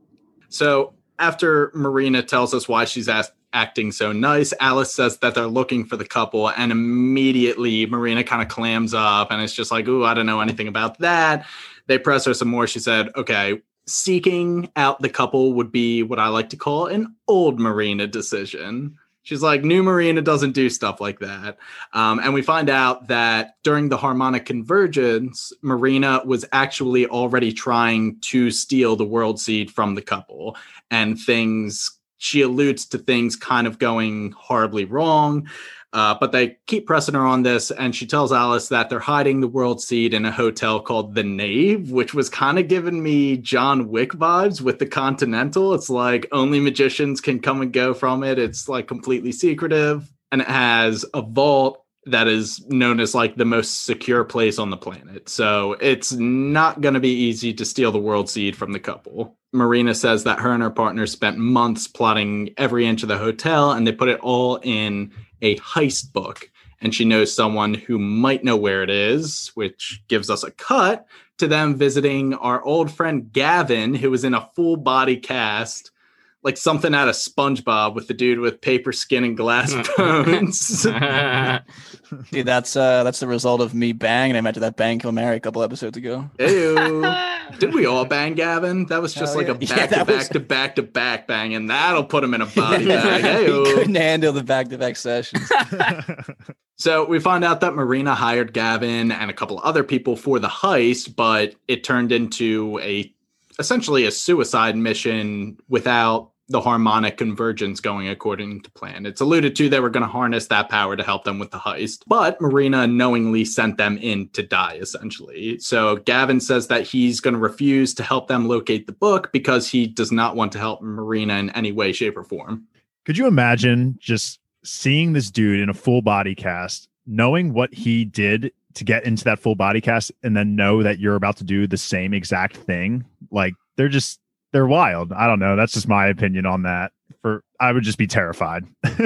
[SPEAKER 3] So after Marina tells us why she's acting so nice, Alice says that they're looking for the couple, and immediately Marina kind of clams up, and it's just like, ooh, I don't know anything about that. They press her some more. She said, okay, seeking out the couple would be what I like to call an old Marina decision. She's like, new Marina doesn't do stuff like that. And we find out that during the harmonic convergence, Marina was actually already trying to steal the world seed from the couple. And she alludes to things kind of going horribly wrong. But they keep pressing her on this, and she tells Alice that they're hiding the world seed in a hotel called The Nave, which was kind of giving me John Wick vibes with the Continental. It's like only magicians can come and go from it. It's like completely secretive, and it has a vault that is known as like the most secure place on the planet. So it's not going to be easy to steal the world seed from the couple. Marina says that her and her partner spent months plotting every inch of the hotel, and they put it all in a heist book, and she knows someone who might know where it is, which gives us a cut to them visiting our old friend Gavin, who was in a full body cast, like something out of SpongeBob with the dude with paper skin and glass bones.
[SPEAKER 5] Dude, that's the result of me banging him after that Bang Kill Mary a couple episodes ago.
[SPEAKER 3] Ew. Did we all bang Gavin? That was just
[SPEAKER 5] Hell
[SPEAKER 3] like
[SPEAKER 5] yeah.
[SPEAKER 3] a back-to-back bang, and that'll put him in a body bag.
[SPEAKER 5] He
[SPEAKER 3] Ew.
[SPEAKER 5] couldn't handle the back-to-back sessions.
[SPEAKER 3] So we find out that Marina hired Gavin and a couple other people for the heist, but it turned into essentially a suicide mission without the harmonic convergence going according to plan. It's alluded to they were going to harness that power to help them with the heist, but Marina knowingly sent them in to die, essentially. So Gavin says that he's going to refuse to help them locate the book because he does not want to help Marina in any way, shape, or form.
[SPEAKER 4] Could you imagine just seeing this dude in a full body cast, knowing what he did to get into that full body cast, and then know that you're about to do the same exact thing? Like, they're wild. I don't know. That's just my opinion on that. I would just be terrified.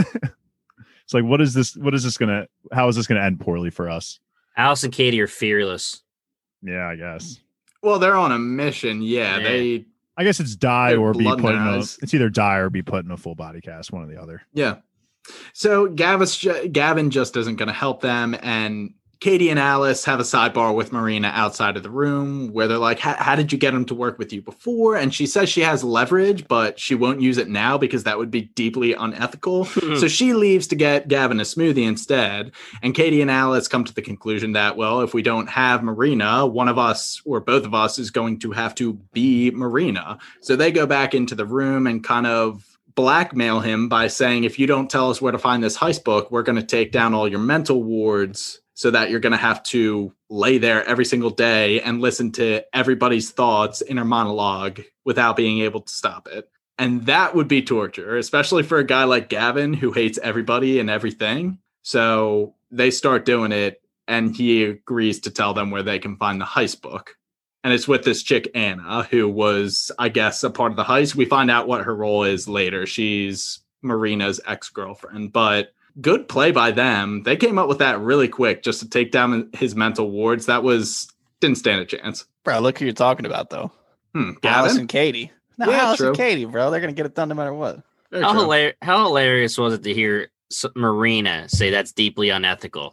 [SPEAKER 4] It's like, how is this going to end poorly for us?
[SPEAKER 2] Alice and Katie are fearless.
[SPEAKER 4] Yeah, I guess.
[SPEAKER 3] Well, they're on a mission. Yeah.
[SPEAKER 4] I guess it's die or be
[SPEAKER 3] blood in
[SPEAKER 4] put
[SPEAKER 3] their
[SPEAKER 4] in
[SPEAKER 3] eyes.
[SPEAKER 4] it's either die or be put in a full body cast, one or the other.
[SPEAKER 3] Yeah. So Gavin just isn't going to help them, and Katie and Alice have a sidebar with Marina outside of the room where they're like, how did you get him to work with you before? And she says she has leverage, but she won't use it now because that would be deeply unethical. So she leaves to get Gavin a smoothie instead. And Katie and Alice come to the conclusion that, well, if we don't have Marina, one of us or both of us is going to have to be Marina. So they go back into the room and kind of blackmail him by saying, if you don't tell us where to find this heist book, we're going to take down all your mental wards, so that you're going to have to lay there every single day and listen to everybody's thoughts, inner monologue, without being able to stop it. And that would be torture, especially for a guy like Gavin who hates everybody and everything. So they start doing it, and he agrees to tell them where they can find the heist book. And it's with this chick, Anna, who was, I guess, a part of the heist. We find out what her role is later. She's Marina's ex-girlfriend, but good play by them. They came up with that really quick just to take down his mental wards. Didn't stand a chance.
[SPEAKER 5] Bro, look who you're talking about, though.
[SPEAKER 3] Gavin?
[SPEAKER 5] Alice and Katie. No,
[SPEAKER 3] Yeah,
[SPEAKER 5] Alice
[SPEAKER 3] true.
[SPEAKER 5] and Katie, bro. They're going to get it done no matter what.
[SPEAKER 3] Very
[SPEAKER 2] How,
[SPEAKER 3] true.
[SPEAKER 2] how hilarious was it to hear Marina say that's deeply unethical?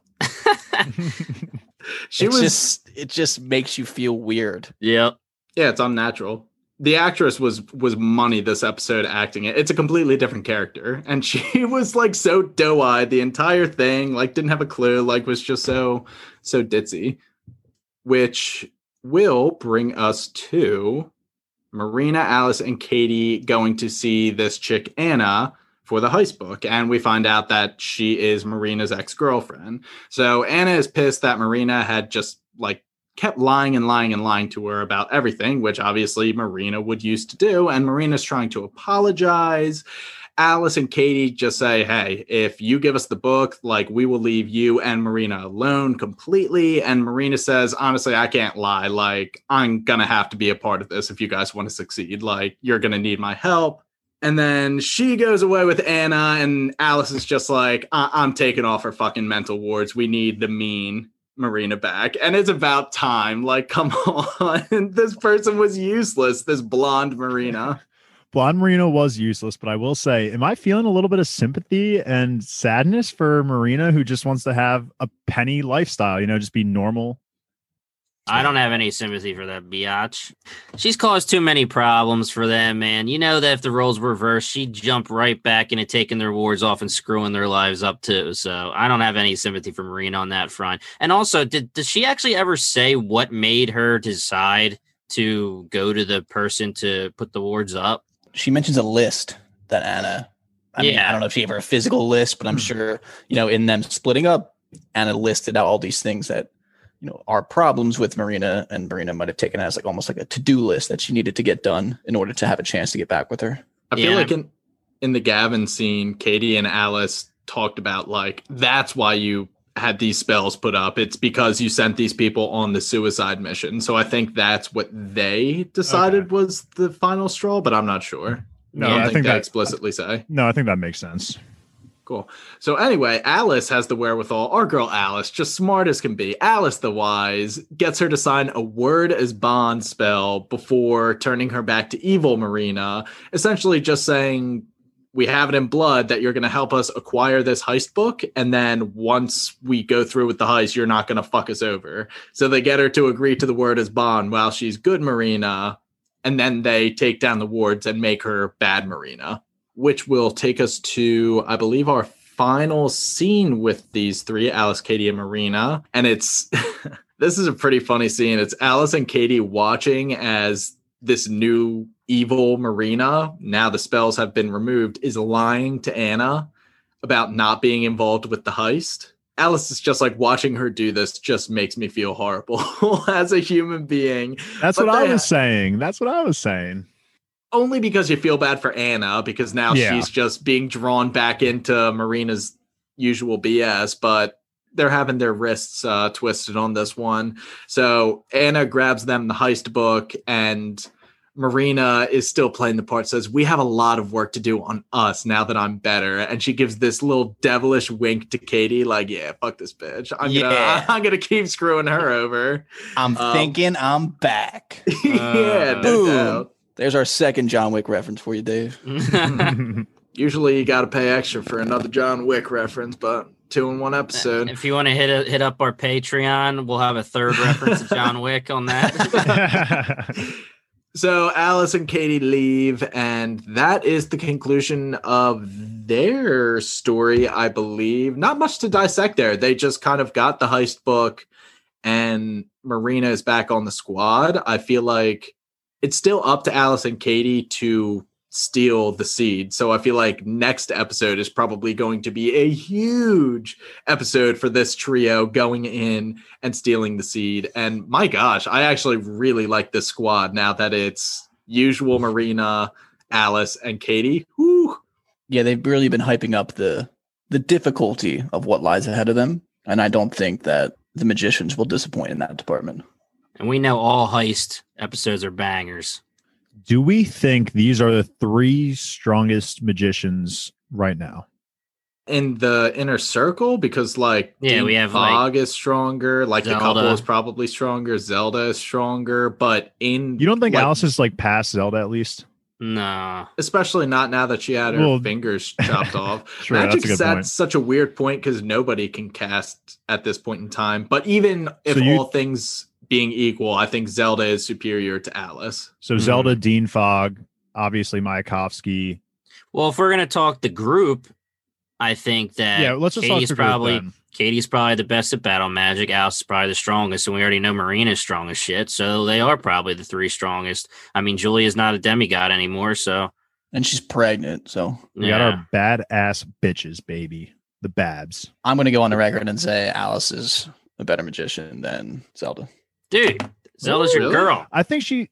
[SPEAKER 3] She
[SPEAKER 5] It just makes you feel weird.
[SPEAKER 2] Yep.
[SPEAKER 3] Yeah, it's unnatural. the actress was money this episode acting it. It's a completely different character, and she was like so doe-eyed the entire thing, like didn't have a clue, like was just so ditzy, which will bring us to Marina, Alice, and Katie going to see this chick Anna for the heist book, and we find out that she is Marina's ex-girlfriend. So Anna is pissed that Marina had just like kept lying to her about everything, which obviously Marina would used to do. And Marina's trying to apologize. Alice and Katie just say, hey, if you give us the book, like we will leave you and Marina alone completely. And Marina says, honestly, I can't lie. Like, I'm going to have to be a part of this if you guys want to succeed. Like, you're going to need my help. And then she goes away with Anna, and Alice is just like, I'm taking off her fucking mental wards. We need the mean Marina back. And it's about time. Like, come on. This person was useless, this blonde Marina.
[SPEAKER 4] Blonde Marina was useless, but I will say, am I feeling a little bit of sympathy and sadness for Marina, who just wants to have a penny lifestyle, just be normal?
[SPEAKER 2] I don't have any sympathy for that biatch. She's caused too many problems for them, man. You know that if the roles were reversed, she'd jump right back into taking their wards off and screwing their lives up too. So I don't have any sympathy for Marina on that front. And also, does she actually ever say what made her decide to go to the person to put the wards up?
[SPEAKER 5] She mentions a list that Anna, I mean, I don't know if she gave her a physical list, but I'm sure, in them splitting up, Anna listed out all these things that, are problems with Marina, and Marina might have taken it as like almost like a to-do list that she needed to get done in order to have a chance to get back with her.
[SPEAKER 3] I feel like in the Gavin scene, Katie and Alice talked about like, that's why you had these spells put up. It's because you sent these people on the suicide mission. So I think that's what they decided was the final straw, but I'm not sure.
[SPEAKER 4] No,
[SPEAKER 3] I don't think they explicitly say.
[SPEAKER 4] No, I think that makes sense.
[SPEAKER 3] Cool. So anyway, Alice has the wherewithal. Our girl Alice, just smart as can be. Alice the Wise gets her to sign a word as bond spell before turning her back to evil Marina, essentially just saying, we have it in blood that you're going to help us acquire this heist book. And then once we go through with the heist, you're not going to fuck us over. So they get her to agree to the word as bond while she's good Marina. And then they take down the wards and make her bad Marina, which will take us to, I believe, our final scene with these three, Alice, Katie, and Marina. And it's, this is a pretty funny scene. It's Alice and Katie watching as this new evil Marina, now the spells have been removed, is lying to Anna about not being involved with the heist. Alice is just like, watching her do this just makes me feel horrible as a human being.
[SPEAKER 4] That's what I was saying. That's what I was saying.
[SPEAKER 3] Only because you feel bad for Anna, because now she's just being drawn back into Marina's usual BS, but they're having their wrists twisted on this one. So Anna grabs them the heist book, and Marina is still playing the part, says, we have a lot of work to do on us now that I'm better. And she gives this little devilish wink to Katie, like, yeah, fuck this bitch. I'm gonna keep screwing her over.
[SPEAKER 5] I'm thinking I'm back.
[SPEAKER 3] Yeah, no doubt.
[SPEAKER 5] There's our second John Wick reference for you, Dave.
[SPEAKER 3] Usually you got to pay extra for another John Wick reference, but 2 in 1 episode.
[SPEAKER 2] If you want to hit up our Patreon, we'll have a third reference to John Wick on that.
[SPEAKER 3] So Alice and Katie leave, and that is the conclusion of their story, I believe. Not much to dissect there. They just kind of got the heist book, and Marina is back on the squad. I feel like it's still up to Alice and Katie to steal the seed. So I feel like next episode is probably going to be a huge episode for this trio going in and stealing the seed. And my gosh, I actually really like this squad now that it's usual Marina, Alice, and Katie. Whew.
[SPEAKER 5] Yeah, they've really been hyping up the difficulty of what lies ahead of them. And I don't think that the magicians will disappoint in that department. And
[SPEAKER 2] we know all heist episodes are bangers.
[SPEAKER 4] Do we think these are the 3 strongest magicians right now?
[SPEAKER 3] In the inner circle? Because
[SPEAKER 2] we have
[SPEAKER 3] Fog is stronger. Like
[SPEAKER 2] Zelda.
[SPEAKER 3] The couple is probably stronger. Zelda is stronger. But
[SPEAKER 4] you don't think Alice is past Zelda at least?
[SPEAKER 2] Nah.
[SPEAKER 3] Especially not now that she had her fingers chopped off.
[SPEAKER 4] True,
[SPEAKER 3] Magic's at such a weird point because nobody can cast at this point in time. But even if all things being equal, I think Zelda is superior to Alice.
[SPEAKER 4] So Zelda, Dean Fogg, obviously Mayakovsky.
[SPEAKER 2] Well, if we're gonna talk the group, I think that
[SPEAKER 4] let's just talk the group then.
[SPEAKER 2] Katie's probably the best at battle magic. Alice is probably the strongest, and we already know Marina's strong as shit. So they are probably the three strongest. I mean, Julia's not a demigod anymore, so
[SPEAKER 5] and she's pregnant. So
[SPEAKER 4] we got our badass bitches, baby, the Babs.
[SPEAKER 5] I'm gonna go on the record and say Alice is a better magician than Zelda.
[SPEAKER 2] Dude, Zelda's your girl.
[SPEAKER 4] I think she.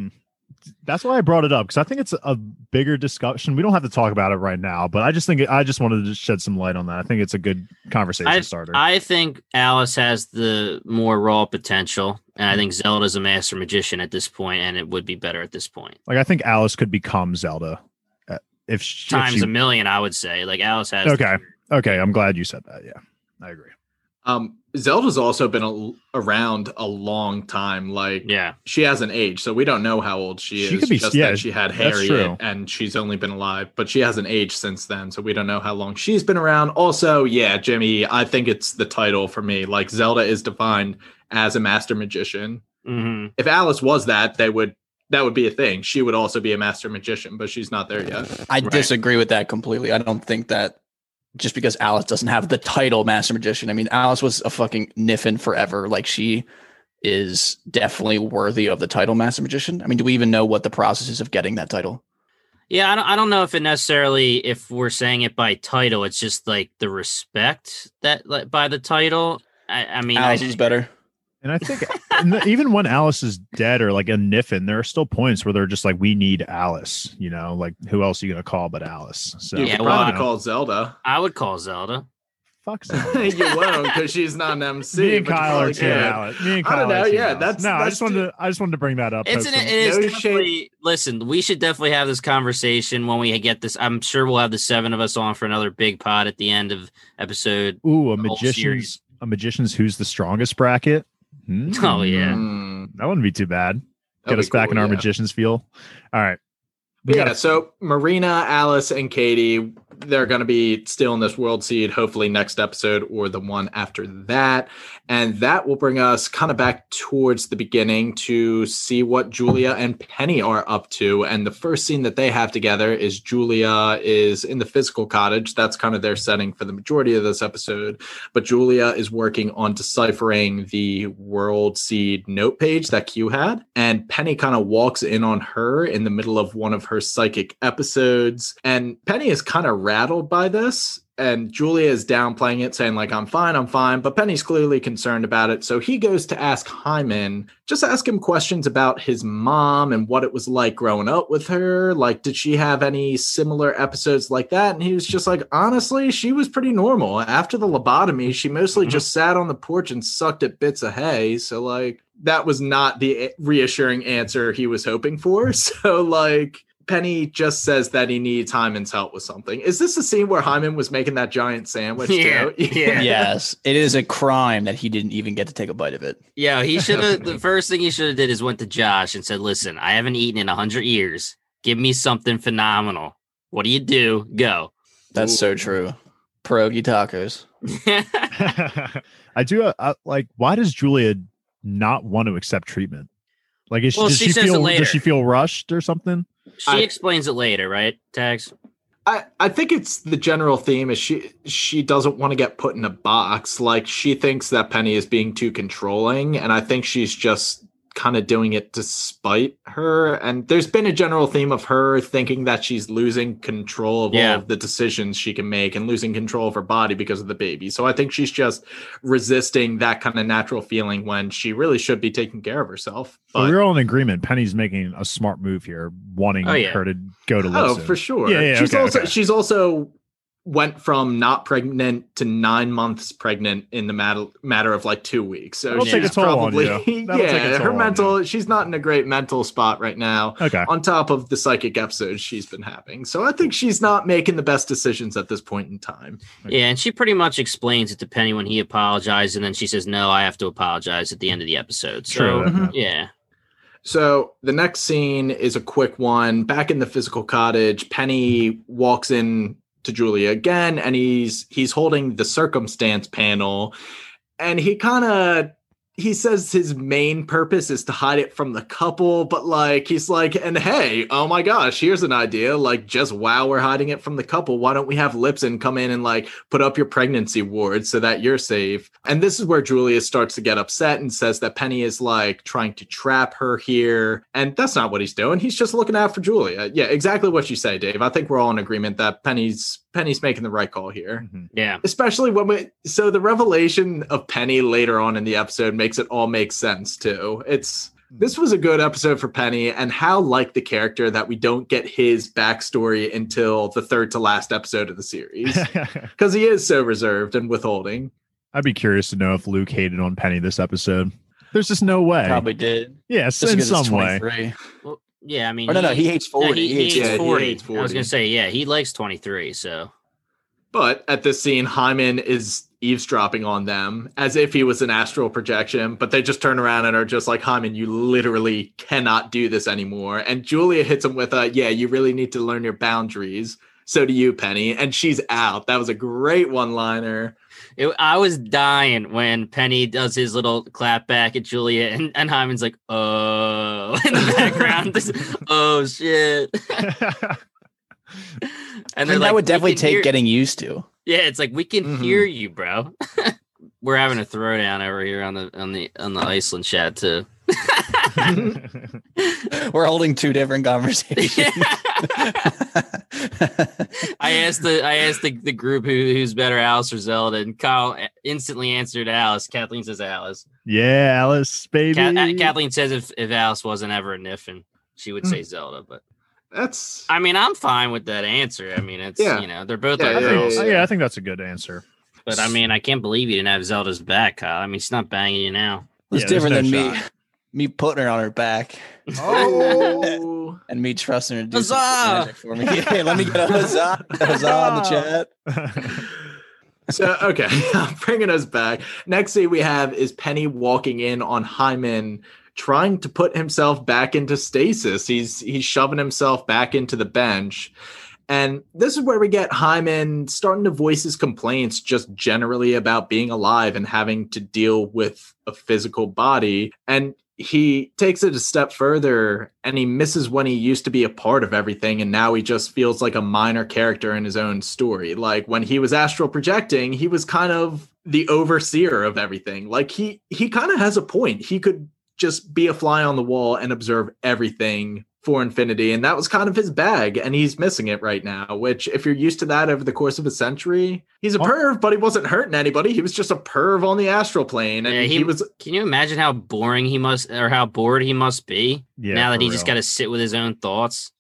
[SPEAKER 4] That's why I brought it up, because I think it's a bigger discussion. We don't have to talk about it right now, but I just wanted to shed some light on that. I think it's a good conversation starter.
[SPEAKER 2] I think Alice has the more raw potential, and I think Zelda's a master magician at this point, and it would be better at this point.
[SPEAKER 4] Like, I think Alice could become Zelda if she,
[SPEAKER 2] a million. I would say, like, Alice has.
[SPEAKER 4] Okay, I'm glad you said that. Yeah, I agree.
[SPEAKER 3] Zelda's also been around a long time. Like,
[SPEAKER 2] yeah,
[SPEAKER 3] she hasn't aged, so we don't know how old she is.
[SPEAKER 4] She could be,
[SPEAKER 3] that she had Harriet, and she's only been alive, but she hasn't aged since then, so we don't know how long she's been around. Also, yeah, Jimmy, I think it's the title for me. Like, Zelda is defined as a master magician.
[SPEAKER 2] Mm-hmm.
[SPEAKER 3] If Alice was that would be a thing. She would also be a master magician, but she's not there yet.
[SPEAKER 5] I disagree with that completely. I don't think that just because Alice doesn't have the title master magician. I mean, Alice was a fucking Niffin forever. Like, she is definitely worthy of the title master magician. I mean, do we even know what the process is of getting that title?
[SPEAKER 2] Yeah, I don't know if it necessarily, if we're saying it by title, it's just like the respect that, like, by the title. I mean,
[SPEAKER 5] Alice is better.
[SPEAKER 4] And I think even when Alice is dead or like a Niffin, there are still points where they're just like, we need Alice, you know, like, who else are you going to call but Alice? So
[SPEAKER 3] you could probably call Zelda.
[SPEAKER 2] I would call Zelda.
[SPEAKER 4] Fuck Zelda.
[SPEAKER 3] You won't, because she's not an MC.
[SPEAKER 4] Me and Kyle are team Alice. Me and Kyle. I don't know.
[SPEAKER 3] Yeah,
[SPEAKER 4] I just wanted to bring that up.
[SPEAKER 2] Listen, we should definitely have this conversation when we get this. I'm sure we'll have the seven of us on for another big pod at the end of episode.
[SPEAKER 4] Ooh, a magician's who's the strongest bracket.
[SPEAKER 2] Oh yeah,
[SPEAKER 4] that wouldn't be too bad. Get us back in our magician's feel. All right.
[SPEAKER 3] So Marina, Alice, and Katie, they're going to be still in this World Seed, hopefully next episode or the one after that. And that will bring us kind of back towards the beginning to see what Julia and Penny are up to. And the first scene that they have together is Julia is in the physical cottage. That's kind of their setting for the majority of this episode. But Julia is working on deciphering the World Seed note page that Q had. And Penny kind of walks in on her in the middle of one of her psychic episodes. And Penny is kind of rattled by this. And Julia is downplaying it, saying, like, I'm fine. But Penny's clearly concerned about it. So he goes to ask Hyman, just ask him questions about his mom and what it was like growing up with her. Like, did she have any similar episodes like that? And he was just like, honestly, she was pretty normal. After the lobotomy, she mostly just sat on the porch and sucked at bits of hay. So, like, that was not the reassuring answer he was hoping for. So, like, Penny just says that he needs Hyman's help with something. Is this the scene where Hyman was making that giant sandwich?
[SPEAKER 2] Yeah.
[SPEAKER 5] Yes. It is a crime that he didn't even get to take a bite of it.
[SPEAKER 2] Yeah, he should have. The first thing he should have did is went to Josh and said, listen, I haven't eaten in 100 years. Give me something phenomenal. What do? Go.
[SPEAKER 5] That's so true. Pierogi tacos.
[SPEAKER 4] I do like, why does Julia not want to accept treatment? Like, does she feel rushed or something?
[SPEAKER 2] She explains it later, right, Tags?
[SPEAKER 3] I think it's the general theme is she doesn't want to get put in a box. Like, she thinks that Penny is being too controlling, and I think she's just kind of doing it to spite her. And there's been a general theme of her thinking that she's losing control of all of the decisions she can make and losing control of her body because of the baby. So I think she's just resisting that kind of natural feeling when she really should be taking care of herself. But
[SPEAKER 4] we're all in agreement. Penny's making a smart move here, wanting her to go to listen.
[SPEAKER 3] Oh, for sure.
[SPEAKER 4] Yeah,
[SPEAKER 3] she's also went from not pregnant to 9 months pregnant in the matter of like 2 weeks. So she's probably she's not in a great mental spot right now.
[SPEAKER 4] Okay.
[SPEAKER 3] On top of the psychic episodes she's been having. So I think she's not making the best decisions at this point in time.
[SPEAKER 2] Yeah, and she pretty much explains it to Penny when he apologized, and then she says, no, I have to apologize at the end of the episode. So yeah.
[SPEAKER 3] So the next scene is a quick one. Back in the physical cottage, Penny walks in to Julia again, and he's holding the circumstance panel, and he he says his main purpose is to hide it from the couple, but like he's like, and hey, oh my gosh, here's an idea. Like, just while we're hiding it from the couple, why don't we have Lipson come in and like put up your pregnancy ward so that you're safe? And this is where Julia starts to get upset and says that Penny is like trying to trap her here. And that's not what he's doing. He's just looking out for Julia. Yeah, exactly what you say, Dave. I think we're all in agreement that Penny's making the right call here.
[SPEAKER 4] Mhm.
[SPEAKER 2] Yeah.
[SPEAKER 3] Especially so the revelation of Penny later on in the episode makes it all make sense too. This was a good episode for Penny, and how like the character that we don't get his backstory until the third to last episode of the series. Because he is so reserved and withholding.
[SPEAKER 4] I'd be curious to know if Luke hated on Penny this episode. There's just no way.
[SPEAKER 5] Probably did.
[SPEAKER 4] Yes,
[SPEAKER 5] Just
[SPEAKER 4] in
[SPEAKER 5] because it's
[SPEAKER 4] some way.
[SPEAKER 5] 23.
[SPEAKER 2] Well, yeah, I mean,
[SPEAKER 5] Or no, he hates 40.
[SPEAKER 2] He hates
[SPEAKER 3] Yeah, he
[SPEAKER 2] 40.
[SPEAKER 3] hates
[SPEAKER 2] I was
[SPEAKER 3] 40.
[SPEAKER 2] gonna say, yeah, he likes 23. So
[SPEAKER 3] But at this scene, Hyman is eavesdropping on them as if he was an astral projection, but they just turn around and are just like, Hyman, you literally cannot do this anymore. And Julia hits him with yeah, you really need to learn your boundaries. So do you, Penny. And she's out. That was a great one-liner.
[SPEAKER 2] I was dying when Penny does his little clap back at Julia, and Hyman's like, oh, in the background. Oh, shit. And they're
[SPEAKER 5] that
[SPEAKER 2] like,
[SPEAKER 5] would definitely
[SPEAKER 2] "We can
[SPEAKER 5] take
[SPEAKER 2] hear-"
[SPEAKER 5] getting used to.
[SPEAKER 2] Yeah, it's like, we can
[SPEAKER 3] Mhm.
[SPEAKER 2] hear you, bro. We're having a throwdown over here on the Iceland chat too.
[SPEAKER 5] We're holding two different conversations.
[SPEAKER 2] I asked the group who's better, Alice or Zelda, and Kyle instantly answered Alice. Kathleen says Alice.
[SPEAKER 4] Yeah, Alice, baby.
[SPEAKER 2] Kathleen says if Alice wasn't ever a Niffin, she would say Zelda. But
[SPEAKER 3] That's
[SPEAKER 2] I mean, I'm fine with that answer. I mean, it's they're both
[SPEAKER 3] Yeah,
[SPEAKER 2] our
[SPEAKER 3] yeah,
[SPEAKER 2] girls.
[SPEAKER 4] Yeah, I think that's a good answer.
[SPEAKER 2] But I mean, I can't believe you didn't have Zelda's back, Kyle. I mean, she's not banging you now.
[SPEAKER 5] It's
[SPEAKER 4] Yeah, there's
[SPEAKER 5] different
[SPEAKER 4] no
[SPEAKER 5] than
[SPEAKER 4] shot.
[SPEAKER 5] me putting her on her back
[SPEAKER 3] oh.
[SPEAKER 5] and me trusting her to do some
[SPEAKER 2] Huzzah!
[SPEAKER 5] magic for me. Yeah, let me get a huzzah in the chat.
[SPEAKER 3] So, okay, bringing us back. Next scene we have is Penny walking in on Hyman trying to put himself back into stasis. He's shoving himself back into the bench. And this is where we get Hyman starting to voice his complaints just generally about being alive and having to deal with a physical body. And he takes it a step further and he misses when he used to be a part of everything. And now he just feels like a minor character in his own story. Like when he was astral projecting, he was kind of the overseer of everything. Like he kind of has a point. He could just be a fly on the wall and observe everything for infinity. And that was kind of his bag. And he's missing it right now, which if you're used to that over the course of a century, he's a perv, but he wasn't hurting anybody. He was just a perv on the astral plane. And
[SPEAKER 2] Yeah,
[SPEAKER 3] he was.
[SPEAKER 2] Can you imagine how boring he must, or how bored he must be
[SPEAKER 4] Yeah,
[SPEAKER 2] now that
[SPEAKER 4] for
[SPEAKER 2] he just
[SPEAKER 4] real.
[SPEAKER 2] got to sit with his own thoughts?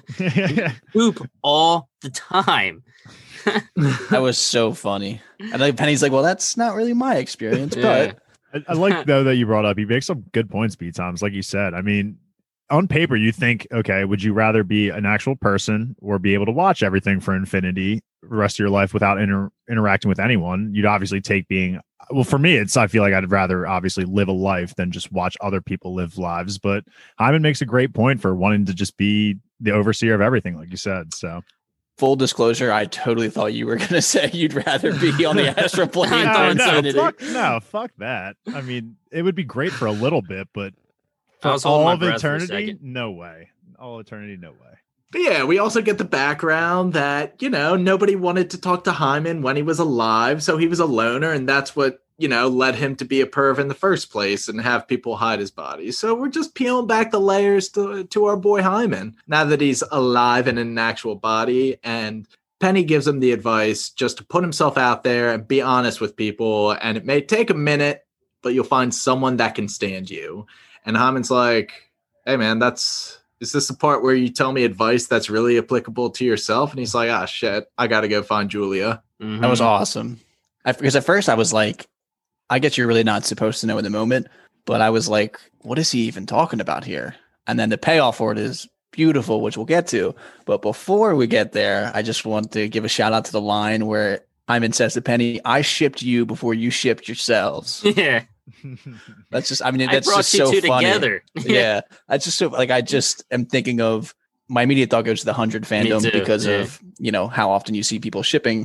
[SPEAKER 2] Poop all the time.
[SPEAKER 5] That was so funny. And like Penny's like, well, that's not really my experience,
[SPEAKER 2] Yeah.
[SPEAKER 5] but
[SPEAKER 4] I like though that you brought up. He makes some good points, B Toms. Like you said, I mean, on paper, you think, okay, would you rather be an actual person or be able to watch everything for infinity the rest of your life without interacting with anyone? You'd obviously take being. Well, for me, I feel like I'd rather obviously live a life than just watch other people live lives. But Hyman makes a great point for wanting to just be the overseer of everything, like you said. So.
[SPEAKER 5] full disclosure, I totally thought you were going to say you'd rather be on the astral plane
[SPEAKER 2] No,
[SPEAKER 5] than
[SPEAKER 2] no,
[SPEAKER 5] infinity.
[SPEAKER 4] Fuck that. I mean, it would be great for a little bit, but
[SPEAKER 2] I
[SPEAKER 4] for
[SPEAKER 2] was holding my
[SPEAKER 4] all of
[SPEAKER 2] breath for a
[SPEAKER 4] eternity,
[SPEAKER 2] second.
[SPEAKER 4] no way. All eternity, no way.
[SPEAKER 3] But yeah, we also get the background that, nobody wanted to talk to Hyman when he was alive. So he was a loner. And that's what, led him to be a perv in the first place and have people hide his body. So we're just peeling back the layers to our boy Hyman now that he's alive and in an actual body. And Penny gives him the advice just to put himself out there and be honest with people. And it may take a minute, but you'll find someone that can stand you. And Hyman's like, hey, man, is this the part where you tell me advice that's really applicable to yourself? And he's like, ah, shit, I got to go find Julia.
[SPEAKER 2] Mhm.
[SPEAKER 5] That was awesome. Because at first I was like, I guess you're really not supposed to know in the moment, but I was like, what is he even talking about here? And then the payoff for it is beautiful, which we'll get to. But before we get there, I just want to give a shout out to the line where Hyman says to Penny, I shipped you before you shipped yourselves.
[SPEAKER 2] Yeah,
[SPEAKER 5] That's just, I mean,
[SPEAKER 2] I
[SPEAKER 5] that's
[SPEAKER 2] brought
[SPEAKER 5] just
[SPEAKER 2] you
[SPEAKER 5] so
[SPEAKER 2] two
[SPEAKER 5] funny.
[SPEAKER 2] together.
[SPEAKER 5] Yeah. That's just so, like, I just am thinking of, my immediate thought goes to the 100 fandom
[SPEAKER 2] too,
[SPEAKER 5] because
[SPEAKER 2] yeah.
[SPEAKER 5] of, how often you see people shipping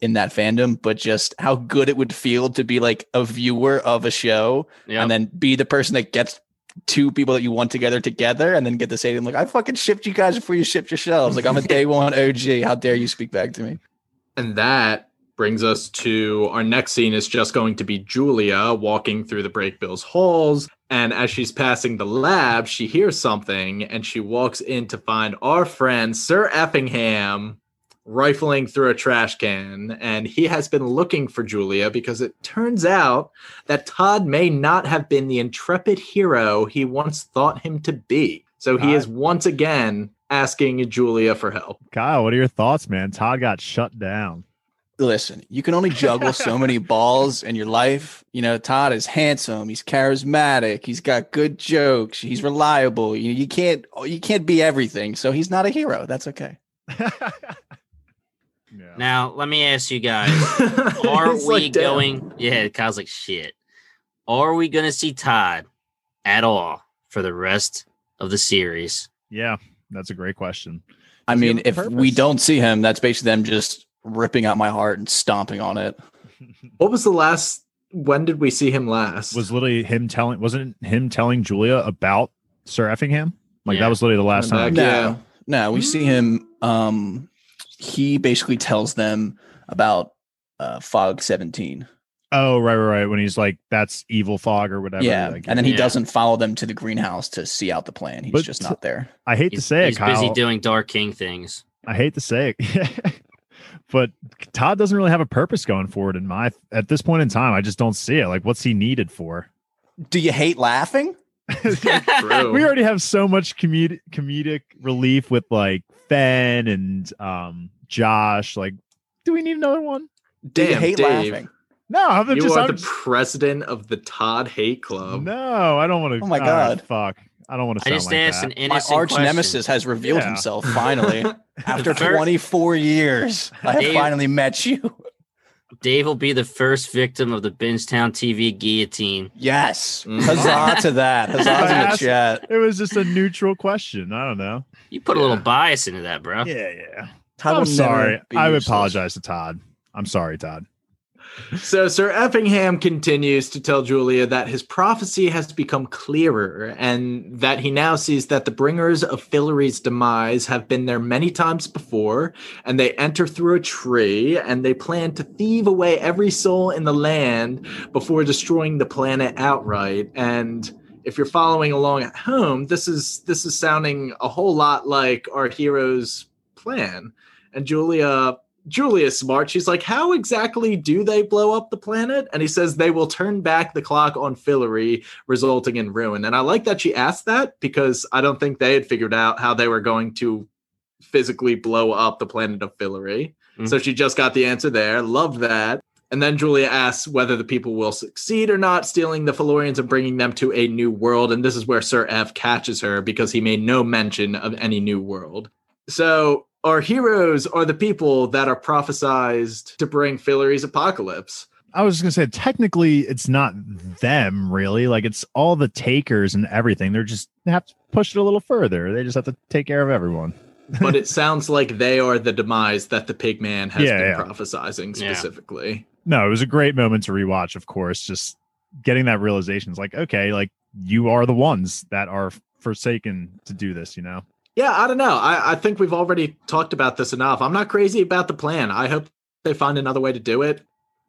[SPEAKER 5] in that fandom, but just how good it would feel to be like a viewer of a show and then be the person that gets two people that you want together and then get to say to them, like, I fucking shipped you guys before you shipped yourselves. Like, I'm a day one OG. How dare you speak back to me?
[SPEAKER 3] And that brings us to our next scene is just going to be Julia walking through the Brakebills halls. And as she's passing the lab, she hears something and she walks in to find our friend Sir Effingham rifling through a trash can. And he has been looking for Julia because it turns out that Todd may not have been the intrepid hero he once thought him to be. So he is once again asking Julia for help.
[SPEAKER 4] Kyle, what are your thoughts, man? Todd got shut down.
[SPEAKER 5] Listen, you can only juggle so many balls in your life. You know, Todd is handsome. He's charismatic. He's got good jokes. He's reliable. You can't be everything. So he's not a hero. That's okay.
[SPEAKER 4] Yeah.
[SPEAKER 2] Now, let me ask you guys, are we
[SPEAKER 3] like,
[SPEAKER 2] going... Yeah, Kyle's like, shit. Are we going to see Todd at all for the rest of the series?
[SPEAKER 4] Yeah, that's a great question.
[SPEAKER 5] I
[SPEAKER 4] Does he
[SPEAKER 5] mean,
[SPEAKER 4] have a
[SPEAKER 5] if
[SPEAKER 4] purpose?
[SPEAKER 5] we don't see him, that's basically them just ripping out my heart and stomping on it.
[SPEAKER 3] What was the last... When did we see him last?
[SPEAKER 4] Was literally him telling... Wasn't it him telling Julia about Sir Effingham? Like,
[SPEAKER 2] Yeah.
[SPEAKER 4] that was literally the last time.
[SPEAKER 3] Yeah.
[SPEAKER 5] No, we see him. He basically tells them about Fog 17.
[SPEAKER 4] Oh, right. When he's like, that's evil fog or whatever.
[SPEAKER 5] Yeah,
[SPEAKER 4] Like,
[SPEAKER 5] and then he
[SPEAKER 2] Yeah.
[SPEAKER 5] doesn't follow them to the greenhouse to see out the plan. He's
[SPEAKER 4] But
[SPEAKER 5] just not there.
[SPEAKER 4] I hate to say it,
[SPEAKER 2] He's
[SPEAKER 4] Kyle.
[SPEAKER 2] busy doing Dark King things.
[SPEAKER 4] I hate to say it. But Todd doesn't really have a purpose going forward at this point in time. I just don't see it. Like, what's he needed for?
[SPEAKER 5] Do you hate laughing?
[SPEAKER 3] True.
[SPEAKER 4] We already have so much comedic relief with like Fen and Josh. Like, do we need another one?
[SPEAKER 5] Do you
[SPEAKER 3] Damn,
[SPEAKER 5] hate
[SPEAKER 3] Dave.
[SPEAKER 5] laughing?
[SPEAKER 4] No, I'm
[SPEAKER 3] You
[SPEAKER 4] just.
[SPEAKER 3] are
[SPEAKER 4] I'm
[SPEAKER 3] the
[SPEAKER 4] just-
[SPEAKER 3] president of the Todd Hate Club.
[SPEAKER 4] no, I don't want to.
[SPEAKER 5] Oh my God.
[SPEAKER 4] fuck! I don't want to
[SPEAKER 2] I
[SPEAKER 4] sound
[SPEAKER 2] just
[SPEAKER 4] like
[SPEAKER 2] asked
[SPEAKER 4] that.
[SPEAKER 2] an
[SPEAKER 5] My
[SPEAKER 2] innocent
[SPEAKER 5] arch
[SPEAKER 2] question.
[SPEAKER 5] nemesis has revealed
[SPEAKER 4] Yeah.
[SPEAKER 5] himself finally. After
[SPEAKER 2] First-
[SPEAKER 5] 24 years, I have
[SPEAKER 2] Dave-
[SPEAKER 5] finally met you.
[SPEAKER 2] Dave will be the first victim of the Bingetown TV guillotine.
[SPEAKER 5] Yes.
[SPEAKER 3] Mhm.
[SPEAKER 5] Huzzah to that. Huzzah in the
[SPEAKER 4] Ask-
[SPEAKER 5] chat.
[SPEAKER 4] It was just a neutral question. I don't know.
[SPEAKER 2] You put a little bias into that, bro.
[SPEAKER 4] Yeah.
[SPEAKER 5] Todd
[SPEAKER 4] I'm
[SPEAKER 5] will
[SPEAKER 4] sorry.
[SPEAKER 5] never be
[SPEAKER 4] I would
[SPEAKER 5] useless.
[SPEAKER 4] apologize to Todd. I'm sorry, Todd.
[SPEAKER 3] So Sir Effingham continues to tell Julia that his prophecy has become clearer and that he now sees that the bringers of Fillory's demise have been there many times before, and they enter through a tree and they plan to thieve away every soul in the land before destroying the planet outright. And if you're following along at home, this is sounding a whole lot like our hero's plan. And Julia's smart. She's like, how exactly do they blow up the planet? And he says they will turn back the clock on Fillory, resulting in ruin. And I like that she asked that because I don't think they had figured out how they were going to physically blow up the planet of Fillory.
[SPEAKER 2] Mhm.
[SPEAKER 3] So she just got the answer there. Love that. And then Julia asks whether the people will succeed or not, stealing the Fillorians and bringing them to a new world. And this is where Sir F catches her because he made no mention of any new world. So our heroes are the people that are prophesized to bring Fillory's apocalypse.
[SPEAKER 4] I was just gonna say, technically, it's not them really. Like, it's all the takers and everything. They have to push it a little further. They just have to take care of everyone.
[SPEAKER 3] But it sounds like they are the demise that the pig man has
[SPEAKER 4] Yeah,
[SPEAKER 3] been
[SPEAKER 4] yeah.
[SPEAKER 3] prophesizing
[SPEAKER 2] Yeah.
[SPEAKER 3] specifically.
[SPEAKER 4] No, it was a great moment to rewatch. Of course, just getting that realization is like, okay, like you are the ones that are forsaken to do this. You know.
[SPEAKER 3] Yeah, I don't know. I think we've already talked about this enough. I'm not crazy about the plan. I hope they find another way to do it.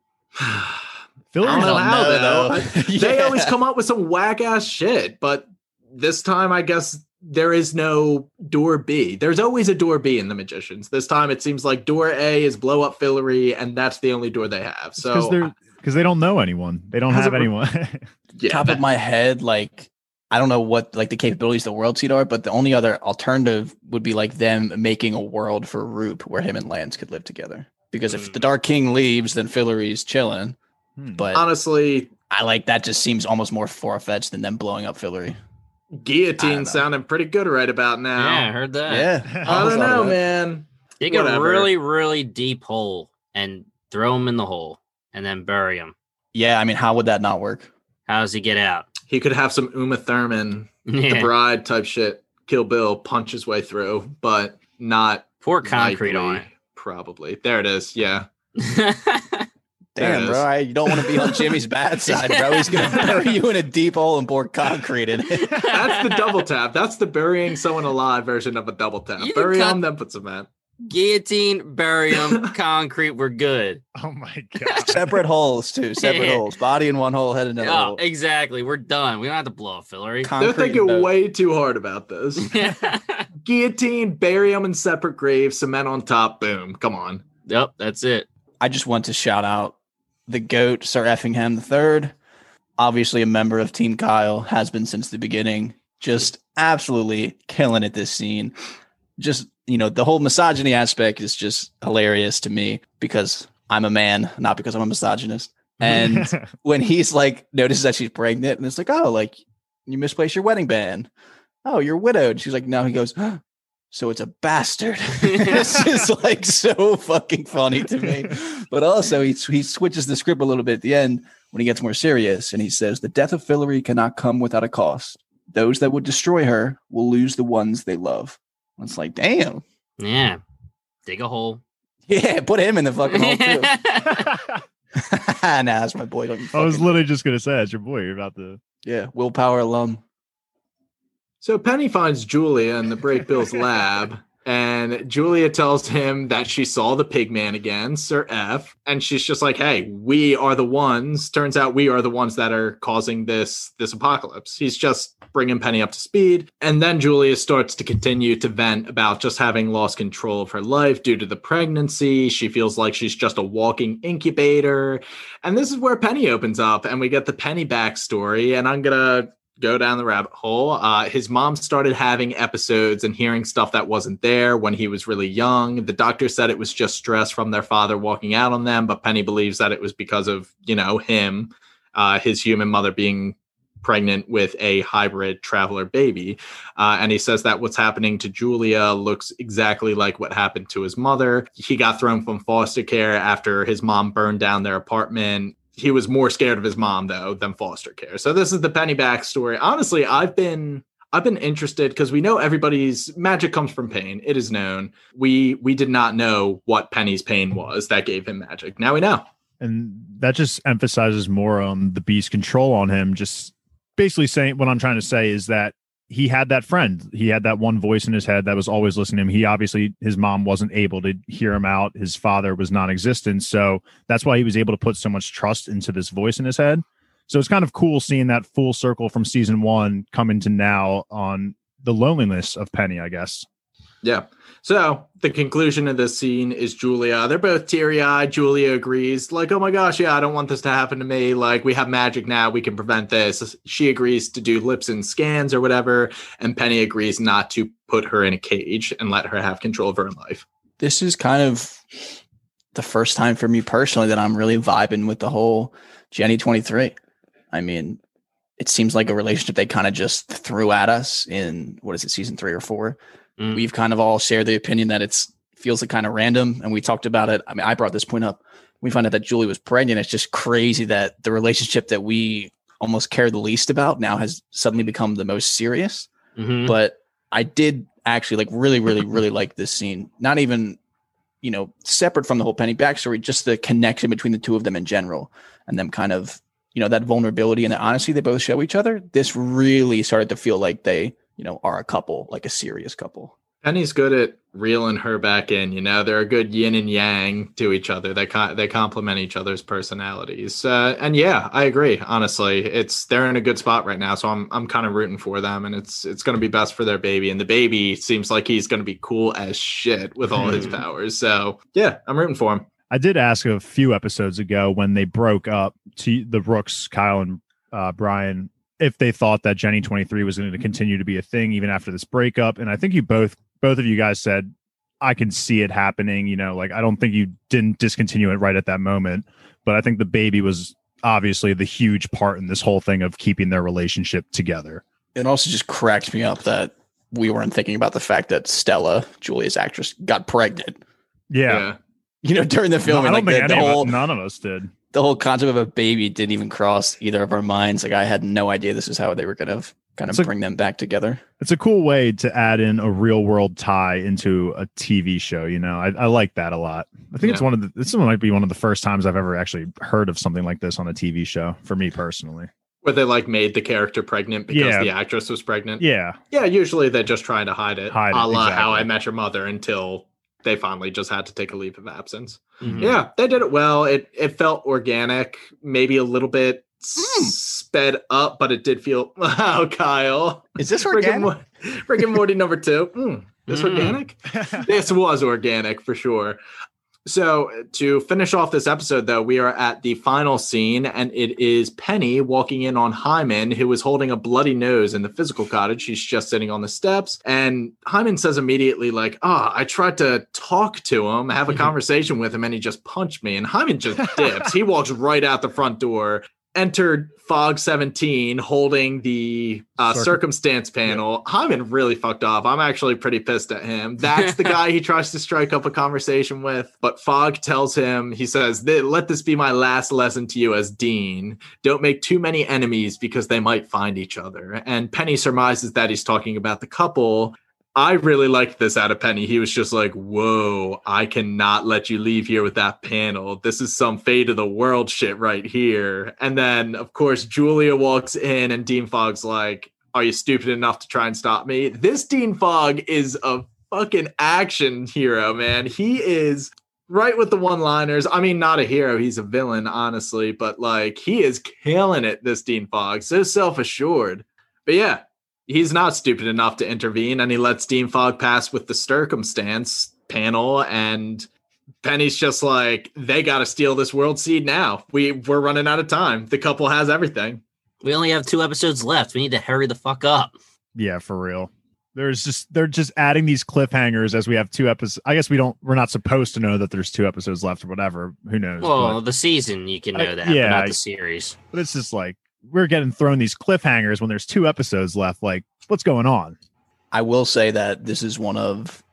[SPEAKER 3] I
[SPEAKER 4] Philly,
[SPEAKER 3] don't know
[SPEAKER 5] don't
[SPEAKER 3] how,
[SPEAKER 5] know,
[SPEAKER 3] though.
[SPEAKER 5] though.
[SPEAKER 3] They
[SPEAKER 5] Yeah.
[SPEAKER 3] always come up with some whack ass shit, but this time I guess there is no door B. There's always a door B in the Magicians. This time it seems like door A is blow up Fillory, and that's the only door they have. So
[SPEAKER 4] because they don't know anyone. They don't
[SPEAKER 3] Has
[SPEAKER 4] have
[SPEAKER 3] it-
[SPEAKER 4] anyone.
[SPEAKER 3] yeah,
[SPEAKER 5] Top of my head, like I don't know what like the capabilities the world seed are, but the only other alternative would be like them making a world for Roop where him and Lance could live together. Because if the Dark King leaves, then Fillory's chilling. But
[SPEAKER 3] honestly,
[SPEAKER 5] I like that just seems almost more far-fetched than them blowing up Fillory. I
[SPEAKER 3] guillotine
[SPEAKER 5] don't know.
[SPEAKER 3] sounding pretty good right about now.
[SPEAKER 2] Yeah, I heard that.
[SPEAKER 5] Yeah.
[SPEAKER 3] I don't
[SPEAKER 5] thought
[SPEAKER 3] know,
[SPEAKER 5] of that.
[SPEAKER 3] man.
[SPEAKER 2] Dig a
[SPEAKER 3] Whatever.
[SPEAKER 2] really, really deep hole and throw him in the hole and then bury him.
[SPEAKER 5] Yeah, I mean, how would that not work?
[SPEAKER 2] How does he get out?
[SPEAKER 3] He could have some Uma Thurman, the
[SPEAKER 2] Yeah.
[SPEAKER 3] bride type shit, Kill Bill, punch his way through, but not
[SPEAKER 2] Pour concrete on it.
[SPEAKER 3] likely, probably. There it is. Yeah.
[SPEAKER 5] Damn, bro, you don't want to be on Jimmy's bad side, bro. He's going to bury you in a deep hole and pour concrete in it.
[SPEAKER 3] That's the double tap. That's the burying someone alive version of a double tap. Bury them, then put cement.
[SPEAKER 2] Guillotine, bury them, concrete, we're good.
[SPEAKER 4] Oh my God.
[SPEAKER 5] Separate holes, too. Separate holes. Body in one hole, head in another hole.
[SPEAKER 2] Exactly. We're done. We don't have to blow up Hillary.
[SPEAKER 3] They're thinking way too hard about this. Guillotine, bury them in separate graves, cement on top, boom. Come on.
[SPEAKER 2] Yep, that's it.
[SPEAKER 5] I just want to shout out the GOAT, Sir Effingham III. Obviously a member of Team Kyle, has been since the beginning. Just absolutely killing it this scene. Just, the whole misogyny aspect is just hilarious to me because I'm a man, not because I'm a misogynist. And when he's like, notices that she's pregnant and it's like, oh, like you misplaced your wedding band. Oh, you're widowed. She's like, no. He goes, oh, so it's a bastard. This is like so fucking funny to me. But also he switches the script a little bit at the end when he gets more serious. And he says, the death of Hillary cannot come without a cost. Those that would destroy her will lose the ones they love. It's like, damn.
[SPEAKER 2] Yeah. Dig a hole.
[SPEAKER 5] Yeah, put him in the fucking hole too. Nah, that's my boy.
[SPEAKER 4] I was literally just going to say, that's your boy. You're about to.
[SPEAKER 5] Yeah, willpower alum.
[SPEAKER 3] So Penny finds Julia in the Break Bill's lab, and Julia tells him that she saw the pig man again, Sir F, and she's just like, hey, we are the ones. Turns out we are the ones that are causing this apocalypse. He's just bringing Penny up to speed. And then Julia starts to continue to vent about just having lost control of her life due to the pregnancy. She feels like she's just a walking incubator. And this is where Penny opens up, and we get the Penny backstory, and I'm going to go down the rabbit hole. His mom started having episodes and hearing stuff that wasn't there when he was really young. The doctor said it was just stress from their father walking out on them, but Penny believes that it was because of, him, his human mother being pregnant with a hybrid traveler baby. And he says that what's happening to Julia looks exactly like what happened to his mother. He got thrown from foster care after his mom burned down their apartment. He was more scared of his mom, though, than foster care. So this is the Penny backstory. Honestly, I've been interested because we know everybody's magic comes from pain. It is known. We did not know what Penny's pain was that gave him magic. Now we know.
[SPEAKER 4] And that just emphasizes more on the beast's control on him. Just basically saying what I'm trying to say is that he had that friend. He had that one voice in his head that was always listening to him. He obviously, his mom wasn't able to hear him out. His father was non-existent. So that's why he was able to put so much trust into this voice in his head. So it's kind of cool seeing that full circle from season 1 come into now on the loneliness of Penny, I guess.
[SPEAKER 3] Yeah. So the conclusion of this scene is Julia. They're both teary-eyed. Julia agrees, like, oh my gosh, yeah, I don't want this to happen to me. Like, we have magic now. We can prevent this. She agrees to do lips and scans or whatever. And Penny agrees not to put her in a cage and let her have control of her own life.
[SPEAKER 5] This is kind of the first time for me personally that I'm really vibing with the whole Jenny 23. I mean, it seems like a relationship they kind of just threw at us in, season 3 or 4? We've kind of all shared the opinion that it's feels like kind of random. And we talked about it. I mean, I brought this point up. We found out that Julie was pregnant. It's just crazy that the relationship that we almost cared the least about now has suddenly become the most serious. Mm-hmm. But I did actually really like this scene. Not even, separate from the whole Penny backstory, just the connection between the two of them in general and them kind of, that vulnerability and the honesty they both show each other. This really started to feel like they, are a couple, like a serious couple.
[SPEAKER 3] Penny's good at reeling her back in. They're a good yin and yang to each other. They complement each other's personalities. And yeah, I agree. Honestly, they're in a good spot right now. So I'm kind of rooting for them, and it's going to be best for their baby. And the baby seems like he's going to be cool as shit with all his powers. So yeah, I'm rooting for him.
[SPEAKER 4] I did ask a few episodes ago when they broke up to the Brooks, Kyle and Brian, if they thought that Jenny 23 was going to continue to be a thing even after this breakup. And I think you both of you guys said, I can see it happening. I don't think you didn't discontinue it right at that moment, but I think the baby was obviously the huge part in this whole thing of keeping their relationship together.
[SPEAKER 5] It also just cracked me up that we weren't thinking about the fact that Stella, Julia's actress, got pregnant.
[SPEAKER 4] Yeah.
[SPEAKER 5] During the film,
[SPEAKER 4] I don't think none of us did.
[SPEAKER 5] The whole concept of a baby didn't even cross either of our minds. Like, I had no idea this is how they were going to kind of bring them back together.
[SPEAKER 4] It's a cool way to add in a real world tie into a TV show. You know, I like that a lot. I think this might be one of the first times I've ever actually heard of something like this on a TV show for me personally.
[SPEAKER 3] Where they like made the character pregnant because the actress was pregnant.
[SPEAKER 4] Yeah.
[SPEAKER 3] Yeah. Usually they're just trying to hide it. A la
[SPEAKER 4] exactly.
[SPEAKER 3] How I Met Your Mother until they finally just had to take a leave of absence.
[SPEAKER 2] Mhm.
[SPEAKER 3] Yeah, they did it well. It felt organic, maybe a little bit sped up, but it did feel. Wow, Kyle,
[SPEAKER 5] Is this organic?
[SPEAKER 3] Rick and Morty number 2. This organic? This was organic for sure. So to finish off this episode, though, we are at the final scene, and it is Penny walking in on Hyman, who is holding a bloody nose in the physical cottage. She's just sitting on the steps, and Hyman says immediately, like, I tried to talk to him, have a conversation with him, and he just punched me. And Hyman just dips. He walks right out the front door. Entered Fog 17 holding the circumstance panel. Hyman really fucked off. I'm actually pretty pissed at him. That's the guy he tries to strike up a conversation with. But Fog tells him, he says, let this be my last lesson to you as Dean. Don't make too many enemies because they might find each other. And Penny surmises that he's talking about the couple. I really liked this out of Penny. He was just like, whoa, I cannot let you leave here with that panel. This is some fate of the world shit right here. And then, of course, Julia walks in and Dean Fogg's like, are you stupid enough to try and stop me? This Dean Fogg is a fucking action hero, man. He is right with the one-liners. I mean, not a hero. He's a villain, honestly. But, like, he is killing it, this Dean Fogg. So self-assured. But, yeah. He's not stupid enough to intervene, and he lets Dean Fogg pass with the circumstance panel, and Penny's just like, they got to steal this world seed now. We're running out of time. The couple has everything.
[SPEAKER 2] We only have 2 episodes left. We need to hurry the fuck up.
[SPEAKER 4] Yeah, for real. They're just adding these cliffhangers as we have 2 episodes. I guess we're not supposed to know that there's 2 episodes left or whatever. Who knows?
[SPEAKER 2] Well, the season, you can know that, but not the series.
[SPEAKER 4] But it's just like, we're getting thrown these cliffhangers when there's 2 episodes left. Like, what's going on?
[SPEAKER 5] I will say that this is one of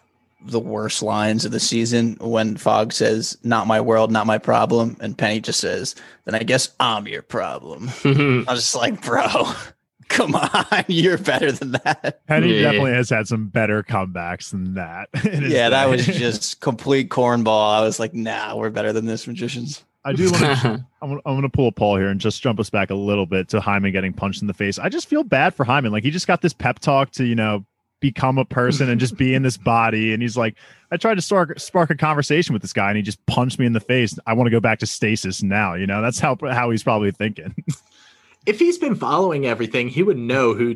[SPEAKER 5] the worst lines of the season when Fogg says, not my world, not my problem. And Penny just says, then I guess I'm your problem. I was just like, bro, come on. You're better than that.
[SPEAKER 4] Penny definitely has had some better comebacks than that.
[SPEAKER 5] Yeah, that was just complete cornball. I was like, nah, we're better than this, magicians.
[SPEAKER 4] I do want to. I'm going to pull a Paul here and just jump us back a little bit to Hyman getting punched in the face. I just feel bad for Hyman. Like, he just got this pep talk to, become a person and just be in this body. And he's like, I tried to spark a conversation with this guy, and he just punched me in the face. I want to go back to stasis now. That's how he's probably thinking.
[SPEAKER 3] If he's been following everything, he would know who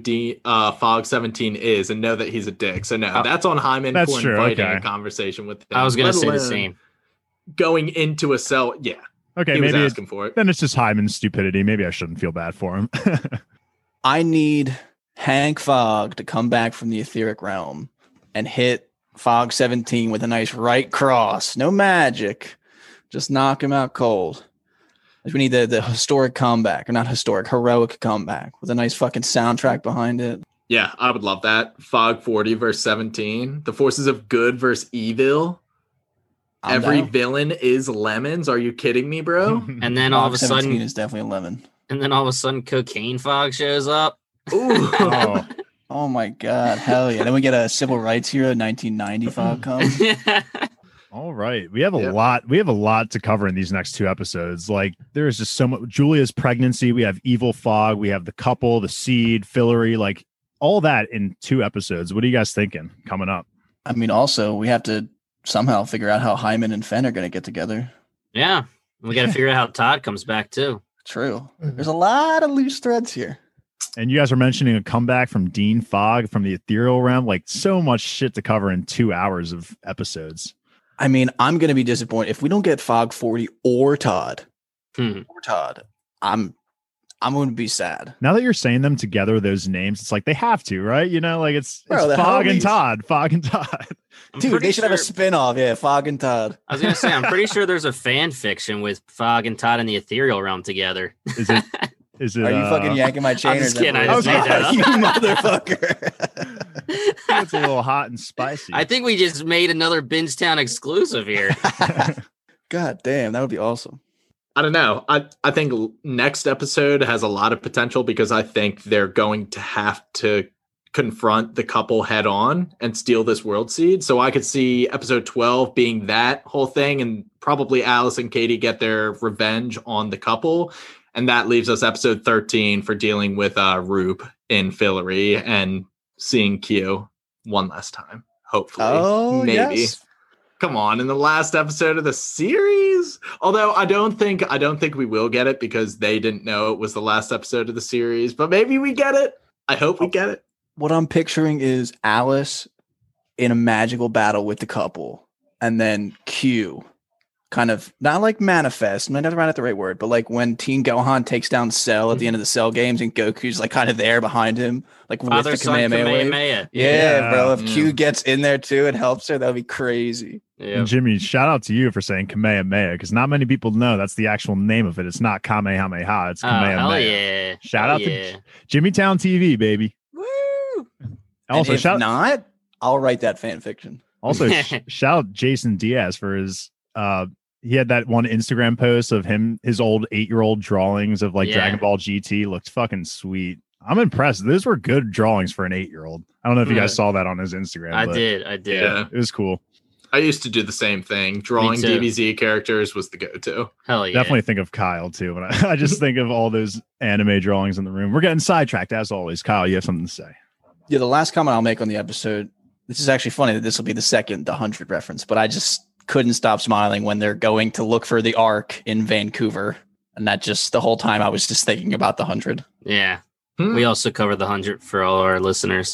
[SPEAKER 3] Fog 17 is and know that he's a dick. So no, that's on Hyman for inviting a conversation with him.
[SPEAKER 2] I was going to say the same.
[SPEAKER 3] Going into a cell, yeah.
[SPEAKER 4] Okay,
[SPEAKER 3] he was
[SPEAKER 4] maybe
[SPEAKER 3] asking for it.
[SPEAKER 4] Then it's just Hyman's stupidity. Maybe I shouldn't feel bad for him.
[SPEAKER 5] I need Hank Fogg to come back from the etheric realm and hit Fog 17 with a nice right cross. No magic. Just knock him out cold. We need the historic comeback, or not historic, heroic comeback with a nice fucking soundtrack behind it.
[SPEAKER 3] Yeah, I would love that. Fog 40 versus 17. The forces of good versus evil. Every villain is lemons. Are you kidding me, bro?
[SPEAKER 2] And then all of a
[SPEAKER 5] 17
[SPEAKER 2] sudden
[SPEAKER 5] is definitely a lemon.
[SPEAKER 2] And then all of a sudden Cocaine Fog shows up.
[SPEAKER 3] Ooh.
[SPEAKER 5] Oh my god, hell yeah. Then we get a civil rights hero 1995 come.
[SPEAKER 4] All right. We have a lot to cover in these next 2 episodes. Like, there's just so much. Julia's pregnancy, we have evil Fog, we have the couple, the seed, Fillory, like all that in 2 episodes. What are you guys thinking coming up?
[SPEAKER 5] I mean, also we have to somehow figure out how Hyman and Fenn are going to get together.
[SPEAKER 2] Yeah. We got to figure out how Todd comes back too.
[SPEAKER 5] True. There's a lot of loose threads here.
[SPEAKER 4] And you guys are mentioning a comeback from Dean Fogg from the ethereal realm. Like, so much shit to cover in 2 hours of episodes.
[SPEAKER 5] I mean, I'm going to be disappointed if we don't get Fog 40 or Todd. I'm going to be sad.
[SPEAKER 4] Now that you're saying them together, those names, it's like they have to, right? It's Fog and Todd. Fog and Todd.
[SPEAKER 5] Dude, they should have a spinoff. Yeah, Fog and Todd.
[SPEAKER 2] I was going to say, I'm pretty sure there's a fan fiction with Fog and Todd in the ethereal realm together.
[SPEAKER 4] Is it?
[SPEAKER 5] Are you fucking yanking my chain?
[SPEAKER 2] I'm just kidding. I just made that up.
[SPEAKER 5] You motherfucker.
[SPEAKER 4] It's a little hot and spicy.
[SPEAKER 2] I think we just made another Bingetown exclusive here.
[SPEAKER 5] God damn, that would be awesome.
[SPEAKER 3] I don't know. I think next episode has a lot of potential because I think they're going to have to confront the couple head on and steal this world seed. So I could see episode 12 being that whole thing, and probably Alice and Katie get their revenge on the couple. And that leaves us episode 13 for dealing with Rube in Fillory and seeing Q one last time. Hopefully.
[SPEAKER 5] Oh,
[SPEAKER 3] maybe.
[SPEAKER 5] yes.
[SPEAKER 3] Come on, in the last episode of the series. Although I don't think we will get it because they didn't know it was the last episode of the series. But maybe we get it. I hope we get it.
[SPEAKER 5] What I'm picturing is Alice in a magical battle with the couple, and then Q kind of not like manifest. I never ran the right word, but like when Teen Gohan takes down Cell at the end of the Cell games, and Goku's like kind of there behind him, like
[SPEAKER 2] Father,
[SPEAKER 5] with the
[SPEAKER 2] son,
[SPEAKER 5] Kamehameha.
[SPEAKER 2] Kamehameha.
[SPEAKER 5] Yeah, bro. If
[SPEAKER 3] Yeah.
[SPEAKER 5] Q gets in there too and helps her, that would be crazy.
[SPEAKER 2] Yeah.
[SPEAKER 4] And Jimmy, shout out to you for saying Kamehameha, because not many people know that's the actual name of it. It's not Kamehameha, it's
[SPEAKER 2] Oh,
[SPEAKER 4] Kamehameha.
[SPEAKER 2] hell yeah.
[SPEAKER 4] Shout
[SPEAKER 2] Hell
[SPEAKER 4] out
[SPEAKER 2] yeah.
[SPEAKER 4] to Jimmytown TV, baby.
[SPEAKER 5] Woo!
[SPEAKER 4] Also,
[SPEAKER 5] and if
[SPEAKER 4] shout
[SPEAKER 5] not, I'll write that fan fiction.
[SPEAKER 4] Also, shout out Jason Diaz for his he had that one Instagram post of his old 8-year-old drawings of like
[SPEAKER 2] Yeah.
[SPEAKER 4] Dragon Ball GT. Looked fucking sweet. I'm impressed. Those were good drawings for an 8-year-old. I don't know if you guys saw that on his Instagram.
[SPEAKER 2] I
[SPEAKER 4] but
[SPEAKER 2] did.
[SPEAKER 3] Yeah.
[SPEAKER 4] It was cool.
[SPEAKER 3] I used to do the same thing. Drawing
[SPEAKER 2] too.
[SPEAKER 3] DBZ characters was the go-to.
[SPEAKER 2] Hell yeah.
[SPEAKER 4] Definitely think of Kyle too. But I just think of all those anime drawings in the room. We're getting sidetracked as always. Kyle, you have something to say?
[SPEAKER 5] Yeah, the last comment I'll make on the episode, this is actually funny that this will be the 100 reference, but I just couldn't stop smiling when they're going to look for the Ark in Vancouver. And that just, the whole time I was just thinking about the 100.
[SPEAKER 2] Yeah.
[SPEAKER 3] Hmm.
[SPEAKER 2] We also covered the 100 for all our listeners.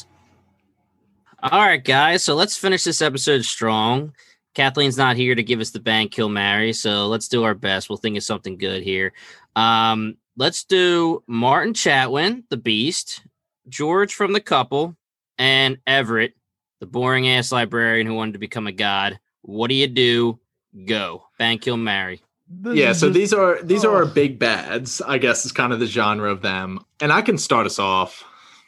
[SPEAKER 2] All right, guys. So let's finish this episode strong. Kathleen's not here to give us the bang, kill, marry. So let's do our best. We'll think of something good here. Let's do Martin Chatwin, the Beast, George from the couple, and Everett, the boring ass librarian who wanted to become a god. What do you do? Go. Bang, kill, marry.
[SPEAKER 3] Yeah, so these are our big bads, I guess is kind of the genre of them. And I can start us off.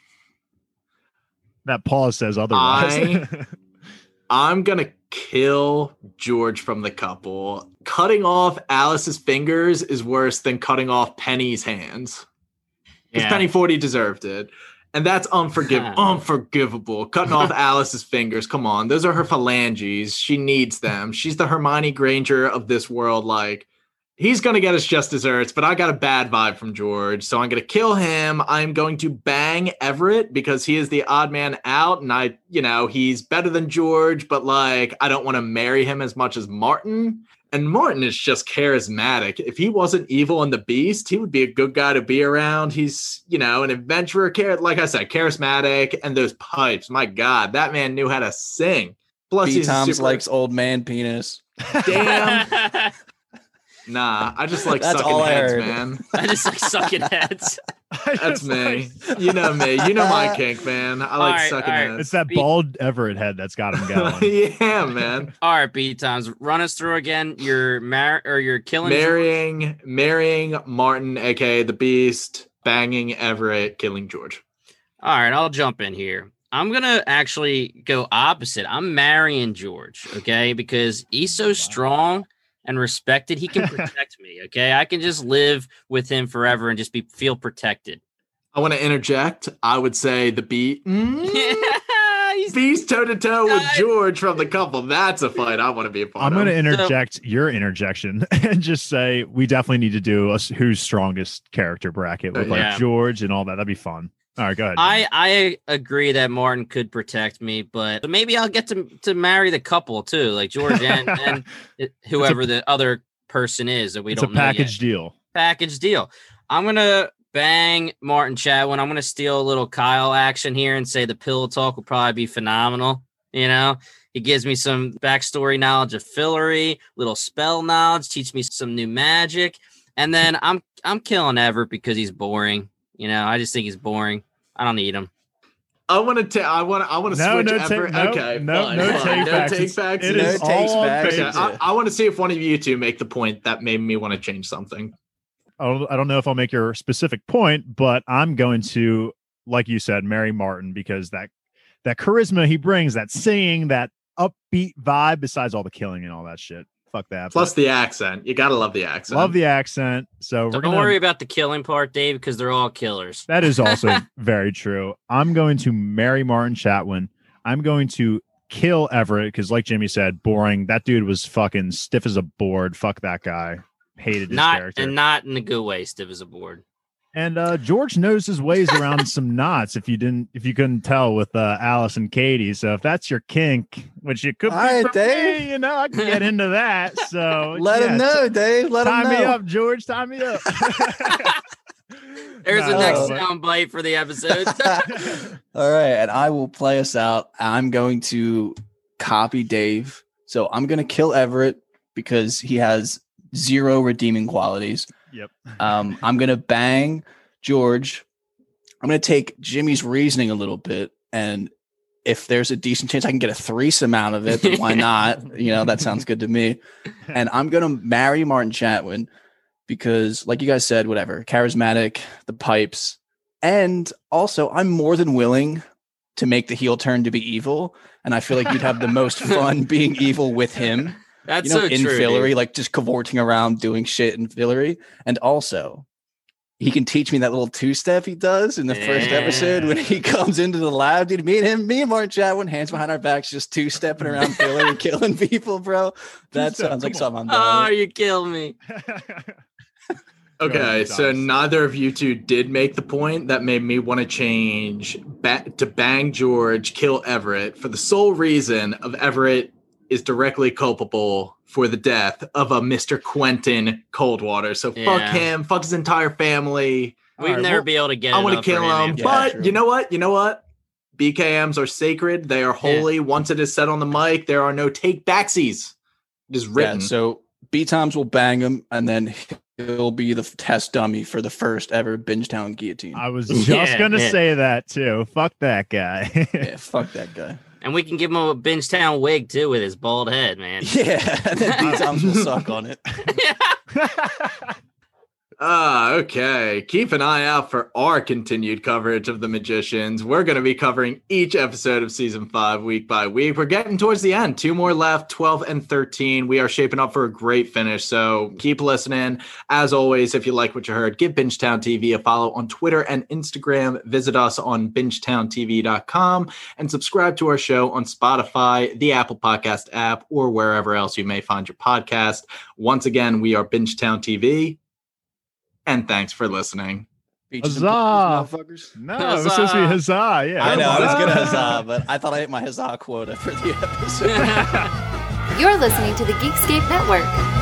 [SPEAKER 4] That pause says otherwise.
[SPEAKER 3] I'm going to kill George from the couple. Cutting off Alice's fingers is worse than cutting off Penny's hands. Because Penny 40 deserved it. And that's unforgivable. Cutting off Alice's fingers. Come on. Those are her phalanges. She needs them. She's the Hermione Granger of this world. Like, he's going to get his just desserts, but I got a bad vibe from George. So I'm going to kill him. I'm going to bang Everett because he is the odd man out. And he's better than George, but like, I don't want to marry him as much as Martin. And Martin is just charismatic. If he wasn't evil and the Beast, he would be a good guy to be around. He's, an adventurer, like I said, charismatic. And those pipes, my God, that man knew how to sing. Plus,
[SPEAKER 5] B.
[SPEAKER 3] he's
[SPEAKER 5] Tom's
[SPEAKER 3] super...
[SPEAKER 5] likes old man penis.
[SPEAKER 3] Damn. Nah, I just like
[SPEAKER 5] That's
[SPEAKER 3] sucking
[SPEAKER 5] all I
[SPEAKER 3] heads,
[SPEAKER 5] heard.
[SPEAKER 3] man.
[SPEAKER 2] I just like sucking heads.
[SPEAKER 3] That's me. You know me. You know my kink, man. I like sucking heads.
[SPEAKER 4] It's that bald Everett head that's got him going.
[SPEAKER 3] Yeah, man.
[SPEAKER 2] All right, B times. Run us through again. You're killing
[SPEAKER 3] Marrying Martin, aka the Beast, banging Everett, killing George.
[SPEAKER 2] All right, I'll jump in here. I'm gonna actually go opposite. I'm marrying George, okay, because he's so strong and respected. He can protect me, okay. I can just live with him forever and just feel protected.
[SPEAKER 3] I want to interject. I would say the Beast toe to toe with George from the couple. That's a fight I want to be a part of.
[SPEAKER 4] I'm going to interject your interjection and just say we definitely need to do a who's strongest character bracket with like George and all that. That'd be fun. All right, go ahead.
[SPEAKER 2] I agree that Martin could protect me, but maybe I'll get to marry the couple too, like George and whoever the other person is that we don't know.
[SPEAKER 4] It's a package deal.
[SPEAKER 2] Package deal. I'm gonna bang Martin Chatwin. I'm gonna steal a little Kyle action here and say the pillow talk will probably be phenomenal. He gives me some backstory knowledge of Fillory, little spell knowledge, teach me some new magic, and then I'm killing Everett because he's boring. I just think he's boring. I don't need him.
[SPEAKER 3] I want to switch Everett. No take backs. I want to see if one of you two make the point that made me want to change something.
[SPEAKER 4] I don't know if I'll make your specific point, but I'm going to, like you said, marry Martin because that charisma he brings, that singing, that upbeat vibe, besides all the killing and all that shit. Fuck that.
[SPEAKER 3] Plus the accent. You gotta love the accent.
[SPEAKER 4] Love the accent. So
[SPEAKER 2] Don't worry about the killing part, Dave, because they're all killers.
[SPEAKER 4] That is also very true. I'm going to marry Martin Chatwin. I'm going to kill Everett because, like Jimmy said, boring. That dude was fucking stiff as a board. Fuck that guy. Hated his character.
[SPEAKER 2] And not in a good way, stiff as a board.
[SPEAKER 4] And George knows his ways around some knots. If you couldn't tell with Alice and Katie. So if that's your kink, which it could be,
[SPEAKER 5] right,
[SPEAKER 4] for
[SPEAKER 5] Dave.
[SPEAKER 4] me, I can get into that. So
[SPEAKER 5] let him know, Dave. Let him know.
[SPEAKER 4] Tie me up, George. Tie me up.
[SPEAKER 2] There's the next sound bite for the episode.
[SPEAKER 5] All right, and I will play us out. I'm going to copy Dave. So I'm going to kill Everett because he has 0 redeeming qualities.
[SPEAKER 4] Yep.
[SPEAKER 5] I'm going to bang George. I'm going to take Jimmy's reasoning a little bit. And if there's a decent chance I can get a threesome out of it, then why not? That sounds good to me. And I'm going to marry Martin Chatwin because, like you guys said, whatever, charismatic, the pipes. And also, I'm more than willing to make the heel turn to be evil. And I feel like you'd have the most fun being evil with him.
[SPEAKER 2] That's so
[SPEAKER 5] in
[SPEAKER 2] true,
[SPEAKER 5] Fillory,
[SPEAKER 2] dude.
[SPEAKER 5] like just cavorting around doing shit in Fillory. And also, he can teach me that little 2-step he does in the first episode when he comes into the lab. Dude, me and Martin Chatwin, hands behind our backs, just 2-stepping around Fillory, killing people, bro. That sounds like something I'm doing.
[SPEAKER 2] Oh, you killed me.
[SPEAKER 3] Okay, so neither of you two did make the point that made me want to change to bang George, kill Everett for the sole reason of Everett is directly culpable for the death of a Mr. Quentin Coldwater. So fuck him, fuck his entire family.
[SPEAKER 2] We'd never be able to get.
[SPEAKER 3] I want to kill him, but
[SPEAKER 5] true.
[SPEAKER 3] you know what? BKMs are sacred. They are holy.
[SPEAKER 2] Yeah.
[SPEAKER 3] Once it is said on the mic, there are no take backsies. It is written.
[SPEAKER 5] Yeah, so B-Toms will bang him, and then he'll be the test dummy for the first ever Bingetown guillotine.
[SPEAKER 4] I was just going to say that too. Fuck that guy.
[SPEAKER 5] Yeah, fuck that guy.
[SPEAKER 2] And we can give him a Bingetown wig too with his bald head, man.
[SPEAKER 5] Yeah, and then B-Toms will suck on it.
[SPEAKER 3] Okay. Keep an eye out for our continued coverage of The Magicians. We're going to be covering each episode of season 5 week by week. We're getting towards the end. 2 more left, 12 and 13. We are shaping up for a great finish. So keep listening. As always, if you like what you heard, give Bingetown TV a follow on Twitter and Instagram. Visit us on bingetowntv.com and subscribe to our show on Spotify, the Apple Podcast app, or wherever else you may find your podcast. Once again, we are Bingetown TV. And thanks for listening.
[SPEAKER 5] Beaches
[SPEAKER 4] Huzzah!
[SPEAKER 5] and motherfuckers.
[SPEAKER 4] No, it was supposed to be huzzah. Yeah,
[SPEAKER 5] I know, I was gonna huzzah, but I thought I hit my huzzah quota for the episode.
[SPEAKER 6] You're listening to the Geekscape Network.